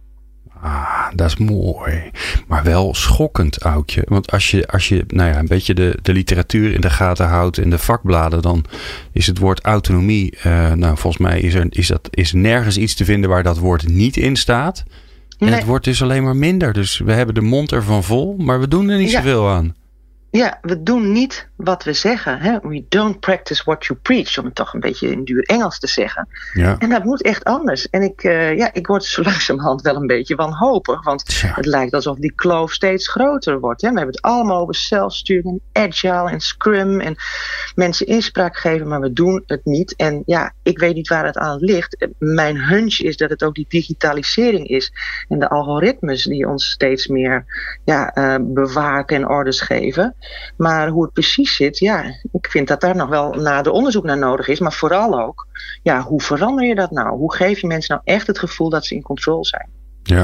Ah, dat is mooi. Maar wel schokkend, Aukje. Want als je, als je nou ja, een beetje de, de literatuur in de gaten houdt en de vakbladen, dan is het woord autonomie, uh, nou volgens mij is er is dat, is nergens iets te vinden waar dat woord niet in staat. En nee. Het wordt dus alleen maar minder. Dus we hebben de mond ervan vol, maar we doen er niet ja. zoveel aan. Ja, we doen niet wat we zeggen. Hè? We don't practice what you preach, om het toch een beetje in duur Engels te zeggen. Ja. En dat moet echt anders. En ik, uh, ja, ik word zo langzamerhand wel een beetje wanhopig. Want ja. het lijkt alsof die kloof steeds groter wordt. Hè? We hebben het allemaal over zelfsturing en agile en scrum. En mensen inspraak geven, maar we doen het niet. En ja, ik weet niet waar het aan ligt. Mijn hunch is dat het ook die digitalisering is. En de algoritmes die ons steeds meer ja, uh, bewaken en orders geven. Maar hoe het precies zit, ja, ik vind dat daar nog wel nader onderzoek naar nodig is. Maar vooral ook, ja, hoe verander je dat nou? Hoe geef je mensen nou echt het gevoel dat ze in controle zijn? Ja.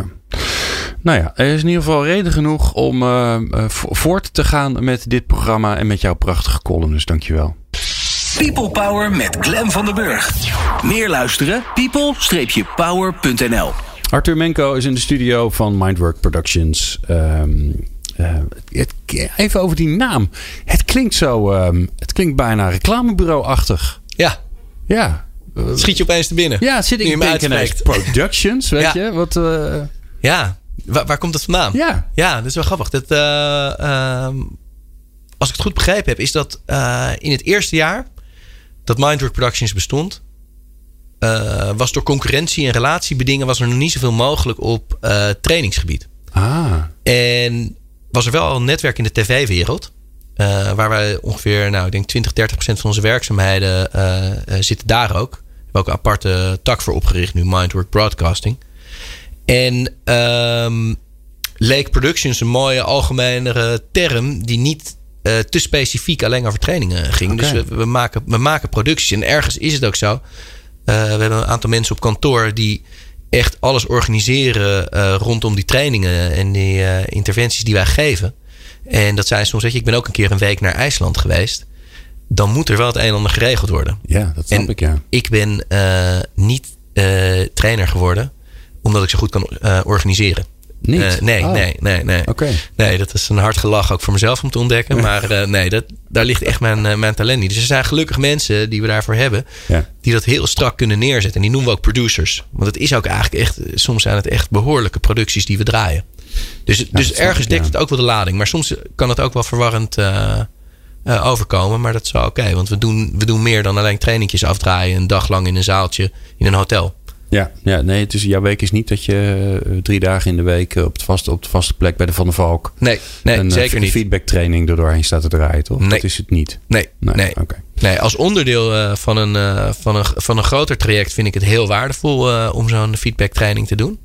Nou ja, er is in ieder geval reden genoeg om uh, voort te gaan met dit programma en met jouw prachtige column. Dus dankjewel. People Power met Glenn van den Burg. Meer luisteren? people power punt n l. Arthur Menko is in de studio van Mindwork Productions. Um, Uh, het, even over die naam. Het klinkt zo, um, het klinkt bijna reclamebureau-achtig. Ja. Ja. Uh, Schiet je opeens te binnen. Ja, zit ik denk ineens Productions, weet ja. je? Wat, uh... Ja, waar, waar komt dat vandaan? Ja. Ja, dat is wel grappig. Dat, uh, uh, als ik het goed begrepen heb, is dat uh, in het eerste jaar dat Mindwork Productions bestond, uh, was door concurrentie en relatiebedingen was er nog niet zoveel mogelijk op uh, trainingsgebied. Ah. En was er wel al een netwerk in de tv-wereld. Uh, waar wij ongeveer, nou, ik denk twintig, dertig procent van onze werkzaamheden uh, uh, zitten daar ook. hebben ook een aparte tak voor opgericht nu, Mindwork Broadcasting. En um, Lake Productions, een mooie algemenere term die niet uh, te specifiek alleen over trainingen ging. Okay. Dus we, we, maken, we maken producties. En ergens is het ook zo. Uh, we hebben een aantal mensen op kantoor die echt alles organiseren uh, rondom die trainingen en die uh, interventies die wij geven. En dat zijn soms, weet je, ik ben ook een keer een week naar IJsland geweest. Dan moet er wel het een en ander geregeld worden. Ja, dat snap en ik, ja. Ik ben uh, niet uh, trainer geworden omdat ik zo goed kan uh, organiseren. Niet? Uh, nee, oh. nee, nee, nee. Okay. Nee, dat is een hard gelach ook voor mezelf om te ontdekken. Maar uh, nee, dat, daar ligt echt mijn, uh, mijn talent niet. Dus er zijn gelukkig mensen die we daarvoor hebben. Ja. Die dat heel strak kunnen neerzetten. En die noemen we ook producers. Want het is ook eigenlijk echt, soms zijn het echt behoorlijke producties die we draaien. Dus, ja, dus ergens ik, dekt ja. het ook wel de lading. Maar soms kan het ook wel verwarrend uh, uh, overkomen. Maar dat is wel oké. Okay, want we doen, we doen meer dan alleen trainingjes afdraaien. Een dag lang in een zaaltje in een hotel. Ja, ja, nee, het is, jouw week is niet dat je uh, drie dagen in de week op de vaste, op de vaste plek bij de Van der Valk. Nee, nee een, zeker een niet. feedback training er doorheen staat te draaien, toch? Nee. Dat is het niet. Nee, nee. nee. Okay. nee als onderdeel uh, van, een, uh, van, een, van een groter traject vind ik het heel waardevol uh, om zo'n feedback training te doen.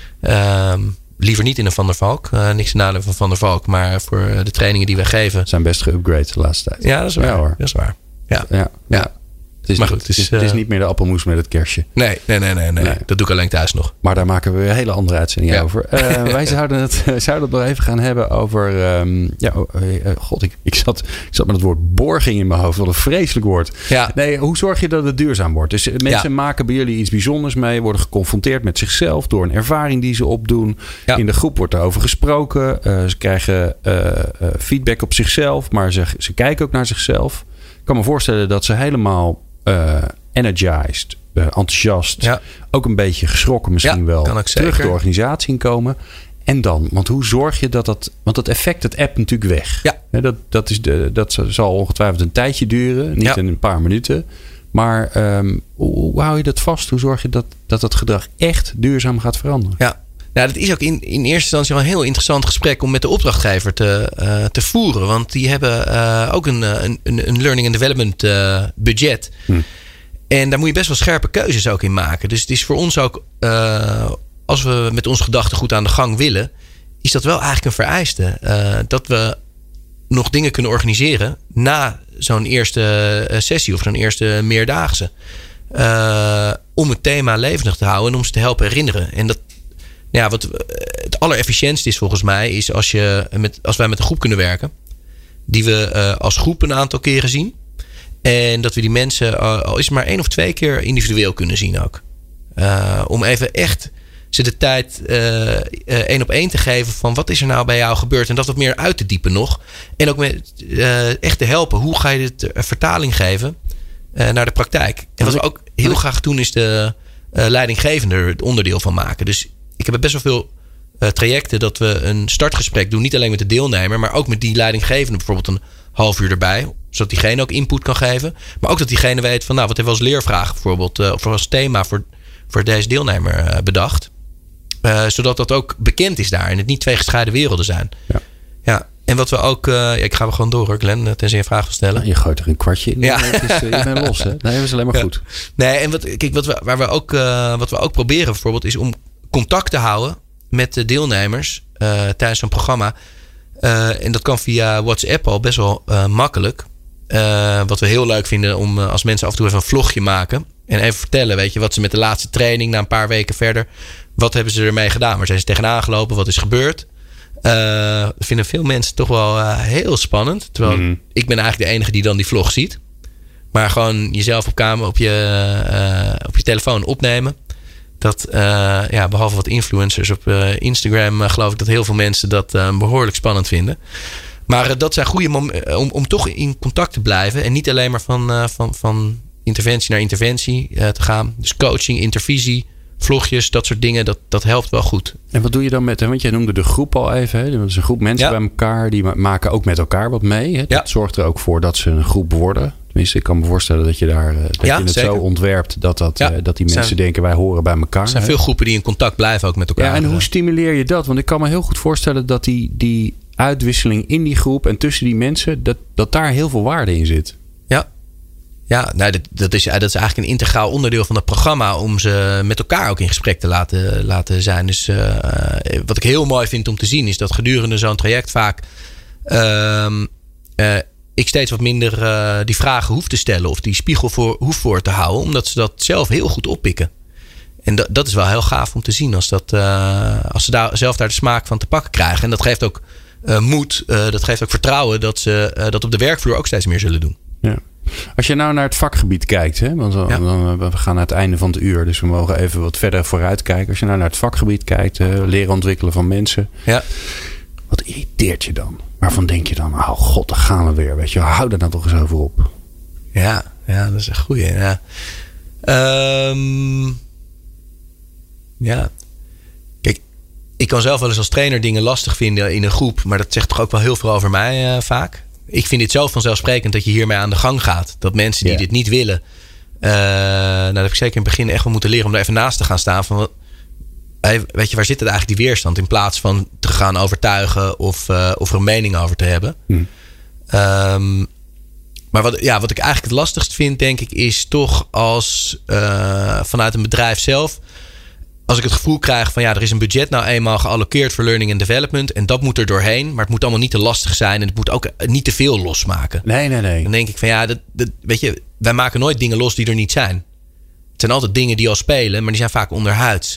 Uh, liever niet in een Van der Valk. Uh, niks te nadelen van Van der Valk, maar voor de trainingen die we geven. Zijn best geüpgrade de laatste tijd. Ja, dat is waar. Ja, hoor. Dat is waar. Ja, ja. ja. ja. Het is, maar goed, het, is, het, is, uh, het is niet meer de appelmoes met het kerstje. Nee, nee, nee, nee, nee. nee. Dat doe ik alleen thuis nog. Maar daar maken we een hele andere uitzending ja. over. Uh, wij zouden het, zouden het nog even gaan hebben over... Um, ja, uh, god, ik, ik, zat, ik zat met het woord borging in mijn hoofd. Wat een vreselijk woord. Ja. Nee, hoe zorg je dat het duurzaam wordt? Dus mensen ja. maken bij jullie iets bijzonders mee. Worden geconfronteerd met zichzelf door een ervaring die ze opdoen. Ja. In de groep wordt daarover gesproken. Uh, ze krijgen uh, uh, feedback op zichzelf. Maar ze, ze kijken ook naar zichzelf. Ik kan me voorstellen dat ze helemaal... Uh, energized, uh, enthousiast, ja. ook een beetje geschrokken misschien ja, wel, terug de organisatie inkomen. En dan, want hoe zorg je dat dat... Want dat effect, dat appt natuurlijk weg. Ja. He, dat, dat, is de, dat zal ongetwijfeld een tijdje duren, niet ja. in een paar minuten. Maar um, hoe, hoe hou je dat vast? Hoe zorg je dat dat, dat gedrag echt duurzaam gaat veranderen? Ja. Nou, dat is ook in, in eerste instantie wel een heel interessant gesprek om met de opdrachtgever te, uh, te voeren. Want die hebben uh, ook een, een, een learning and development uh, budget. Hm. En daar moet je best wel scherpe keuzes ook in maken. Dus het is voor ons ook, uh, als we met ons gedachtegoed aan de gang willen, is dat wel eigenlijk een vereiste. Uh, dat we nog dingen kunnen organiseren na zo'n eerste sessie of zo'n eerste meerdaagse. Uh, om het thema levendig te houden en om ze te helpen herinneren. En dat Ja, wat het allerefficiëntst is volgens mij, is als, je met, als wij met een groep kunnen werken. Die we uh, als groep een aantal keren zien. En dat we die mensen, uh, al is het maar één of twee keer individueel kunnen zien ook. Uh, om even echt ze de tijd uh, uh, één op één te geven van wat is er nou bij jou gebeurd. En dat wat meer uit te diepen nog. En ook met, uh, echt te helpen. Hoe ga je dit uh, vertaling geven uh, naar de praktijk. En wat we ook heel graag doen is de uh, leidinggevende er het onderdeel van maken. Dus ik heb best wel veel uh, trajecten dat we een startgesprek doen. Niet alleen met de deelnemer, maar ook met die leidinggevende. Bijvoorbeeld een half uur erbij. Zodat diegene ook input kan geven. Maar ook dat diegene weet van nou, wat hebben we als leervraag bijvoorbeeld. Uh, of als thema voor, voor deze deelnemer uh, bedacht. Uh, zodat dat ook bekend is daar. En het niet twee gescheiden werelden zijn. Ja. ja. En wat we ook... Uh, ja, ik ga we gewoon door hoor, Glenn. Tenzij je een vraag wil stellen. Nou, je gooit er een kwartje in. Ja. Het is, uh, je bent los hè. Nee, dat is alleen maar ja. goed. Nee, en wat, kijk, wat we, waar we ook, uh, wat we ook proberen bijvoorbeeld is om contact te houden met de deelnemers uh, tijdens zo'n programma. Uh, en dat kan via WhatsApp al best wel uh, makkelijk. Uh, wat we heel leuk vinden om uh, als mensen af en toe even een vlogje maken. En even vertellen, weet je, wat ze met de laatste training na een paar weken verder. Wat hebben ze ermee gedaan? Waar zijn ze tegenaan gelopen? Wat is gebeurd? Uh, dat vinden veel mensen toch wel uh, heel spannend. Terwijl mm-hmm. ik ben eigenlijk de enige die dan die vlog ziet. Maar gewoon jezelf op kamer, op je, uh, op je telefoon opnemen. Dat, uh, ja, behalve wat influencers op uh, Instagram, uh, geloof ik dat heel veel mensen dat uh, behoorlijk spannend vinden. Maar uh, dat zijn goede momenten om, om toch in contact te blijven. En niet alleen maar van, uh, van, van interventie naar interventie uh, te gaan. Dus coaching, intervisie, vlogjes, dat soort dingen, dat, dat helpt wel goed. En wat doe je dan met, want jij noemde de groep al even. Hè? Dat is een groep mensen ja. bij elkaar, die maken ook met elkaar wat mee. Hè? Dat ja. zorgt er ook voor dat ze een groep worden. Tenminste, ik kan me voorstellen dat je daar dat ja, je het zeker. zo ontwerpt dat, dat, ja. uh, dat die mensen zijn, denken wij horen bij elkaar. Er zijn hè? veel groepen die in contact blijven ook met elkaar. Ja, en hoe stimuleer je dat? Want ik kan me heel goed voorstellen dat die, die uitwisseling in die groep en tussen die mensen, dat, dat daar heel veel waarde in zit. Ja, Ja, nou, dat, dat, is, dat is eigenlijk een integraal onderdeel van het programma om ze met elkaar ook in gesprek te laten, laten zijn. Dus uh, wat ik heel mooi vind om te zien is dat gedurende zo'n traject vaak uh, uh, ik steeds wat minder uh, die vragen hoef te stellen of die spiegel voor, hoef voor te houden, omdat ze dat zelf heel goed oppikken. En dat, dat is wel heel gaaf om te zien als, dat, uh, als ze daar, zelf daar de smaak van te pakken krijgen. En dat geeft ook uh, moed, uh, dat geeft ook vertrouwen dat ze uh, dat op de werkvloer ook steeds meer zullen doen. Ja. Als je nou naar het vakgebied kijkt, hè, want we, ja. dan, we gaan naar het einde van het uur, dus we mogen even wat verder vooruit kijken. Als je nou naar het vakgebied kijkt, uh, leren ontwikkelen van mensen. Ja. Wat irriteert je dan? Waarvan denk je dan, oh god, daar gaan we weer. Weet je, hou daar nou toch eens over op. Ja, ja, dat is een goeie. Ja. Um, ja. Kijk, ik kan zelf wel eens als trainer dingen lastig vinden in een groep, maar dat zegt toch ook wel heel veel over mij uh, vaak. Ik vind dit zo vanzelfsprekend dat je hiermee aan de gang gaat. Dat mensen die yeah. dit niet willen, uh, nou, dat heb ik zeker in het begin echt wel moeten leren om daar even naast te gaan staan. Van, weet je, waar zit het eigenlijk die weerstand? In plaats van te gaan overtuigen of, uh, of er een mening over te hebben. Hmm. Um, maar wat, ja, wat ik eigenlijk het lastigst vind, denk ik, is toch als uh, vanuit een bedrijf zelf, als ik het gevoel krijg van ja, er is een budget nou eenmaal gealloceerd voor learning and development en dat moet er doorheen, maar het moet allemaal niet te lastig zijn en het moet ook niet te veel losmaken. Nee, nee, nee. Dan denk ik van ja, dat, dat, weet je, wij maken nooit dingen los die er niet zijn. Het zijn altijd dingen die al spelen, maar die zijn vaak onderhuids.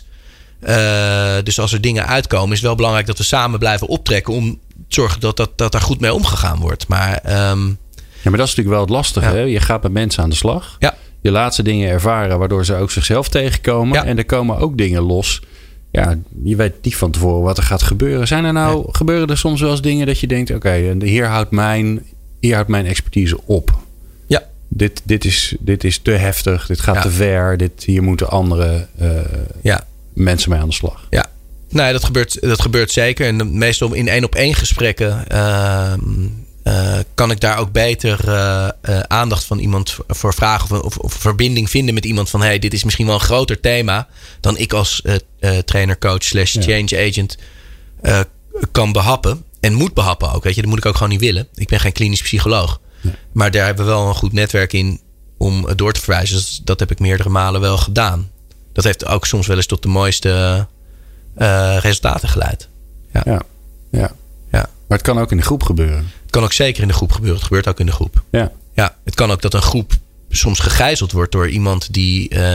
Uh, dus als er dingen uitkomen, is het wel belangrijk dat we samen blijven optrekken om te zorgen dat, dat, dat daar goed mee omgegaan wordt. Maar, um, ja, maar dat is natuurlijk wel het lastige. Ja. Hè? Je gaat met mensen aan de slag. Ja. Je laat ze dingen ervaren waardoor ze ook zichzelf tegenkomen. Ja. En er komen ook dingen los. Ja, je weet niet van tevoren wat er gaat gebeuren. Zijn er nou, ja. gebeuren er soms wel eens dingen dat je denkt, oké, okay, hier houdt mijn, hier houdt mijn expertise op. Ja. Dit, dit, is, dit is te heftig, dit gaat ja. te ver. Dit, hier moeten andere uh, ja. mensen mee aan de slag. Ja. Nee, dat gebeurt, dat gebeurt zeker. En meestal in één op één gesprekken Uh, Uh, kan ik daar ook beter uh, uh, aandacht van iemand voor vragen of, of, of verbinding vinden met iemand van hey, dit is misschien wel een groter thema dan ik als uh, uh, trainer, coach slash change agent uh, kan behappen en moet behappen ook. Weet je, dat moet ik ook gewoon niet willen. Ik ben geen klinisch psycholoog, ja. maar daar hebben we wel een goed netwerk in om het door te verwijzen. Dus dat heb ik meerdere malen wel gedaan. Dat heeft ook soms wel eens tot de mooiste uh, resultaten geleid. Ja. Ja. Ja. Ja. Maar het kan ook in de groep gebeuren. Het kan ook zeker in de groep gebeuren. Het gebeurt ook in de groep. Ja. Ja, het kan ook dat een groep soms gegijzeld wordt door iemand die uh,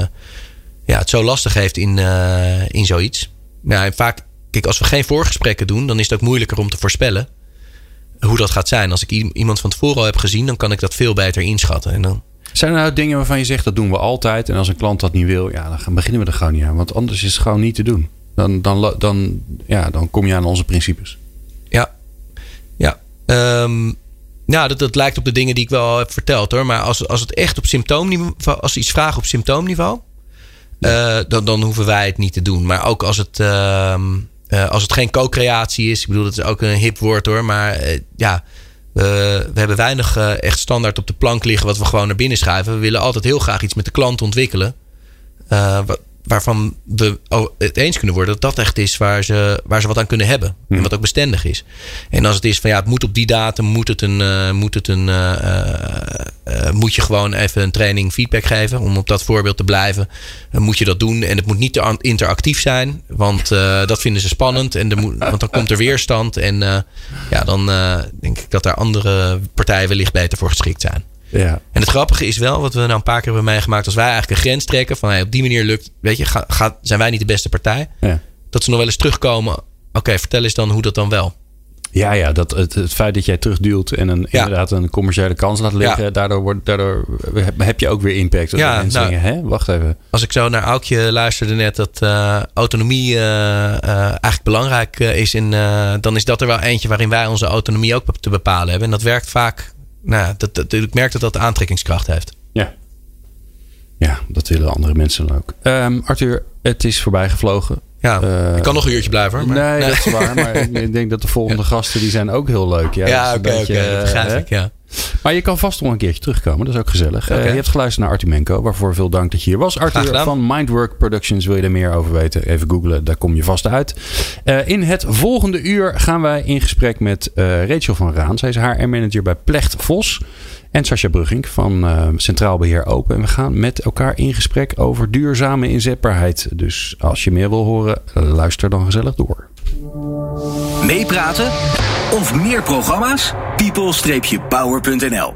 ja, het zo lastig heeft in, uh, in zoiets. Nou, en vaak, kijk, als we geen voorgesprekken doen, dan is het ook moeilijker om te voorspellen hoe dat gaat zijn. Als ik iemand van tevoren al heb gezien, dan kan ik dat veel beter inschatten. En dan... Zijn er nou dingen waarvan je zegt, dat doen we altijd. En als een klant dat niet wil, ja, dan beginnen we er gewoon niet aan. Want anders is het gewoon niet te doen. Dan, dan, dan, ja, dan kom je aan onze principes. Ja, ja. Um, ja, dat, dat lijkt op de dingen die ik wel heb verteld hoor. Maar als, als het echt op symptoomniveau, als ze iets vragen op symptoomniveau, ja. uh, dan, dan hoeven wij het niet te doen. Maar ook als het, uh, uh, als het geen co-creatie is, ik bedoel, dat is ook een hip woord hoor. Maar uh, ja, uh, we hebben weinig uh, echt standaard op de plank liggen wat we gewoon naar binnen schuiven. We willen altijd heel graag iets met de klant ontwikkelen. Uh, wat, waarvan we het eens kunnen worden dat dat echt is waar ze, waar ze wat aan kunnen hebben. Hmm. En wat ook bestendig is. En als het is van ja, het moet op die datum, moet het een, uh, moet het een, uh, uh, moet je gewoon even een training feedback geven. Om op dat voorbeeld te blijven. Dan moet je dat doen. En het moet niet te interactief zijn. Want uh, dat vinden ze spannend. En er moet, want dan komt er weerstand. En uh, ja, dan uh, denk ik dat daar andere partijen wellicht beter voor geschikt zijn. Ja. En het grappige is wel, wat we nou een paar keer hebben meegemaakt, als wij eigenlijk een grens trekken van hey, op die manier lukt, weet je, ga, ga, zijn wij niet de beste partij? Ja. Dat ze nog wel eens terugkomen. Oké, okay, vertel eens dan hoe dat dan wel. Ja, ja, dat het, het feit dat jij terugduwt en een, ja. inderdaad een commerciële kans laat liggen, ja. daardoor, wordt, daardoor heb je ook weer impact. Dat ja, mensen nou, denken, hè, wacht even. Als ik zo naar Aukje luisterde net, dat uh, autonomie uh, uh, eigenlijk belangrijk uh, is, en uh, dan is dat er wel eentje waarin wij onze autonomie ook te bepalen hebben. En dat werkt vaak. Nou, dat, dat, ik merk dat dat aantrekkingskracht heeft. Ja. Ja, dat willen andere mensen dan ook. Um, Arthur, het is voorbij gevlogen. Ja, uh, ik kan nog een uurtje blijven. Maar, nee, nee, dat is waar. Maar ik denk dat de volgende ja. gasten, die zijn ook heel leuk. Ja, ja oké, oké. Okay, dat begrijp ik, ja. Maar je kan vast nog een keertje terugkomen. Dat is ook gezellig. Okay. Uh, je hebt geluisterd naar Arthur Menko. Waarvoor veel dank dat je hier was. Arthur van Mindwork Productions. Wil je er meer over weten? Even googlen. Daar kom je vast uit. Uh, in het volgende uur gaan wij in gesprek met uh, Rachel van Raan. Zij is H R-manager bij Plecht Vos. En Sascha Bruggink van uh, Centraal Beheer Open. En we gaan met elkaar in gesprek over duurzame inzetbaarheid. Dus als je meer wil horen, luister dan gezellig door. Meepraten of meer programma's? people dash power punt n l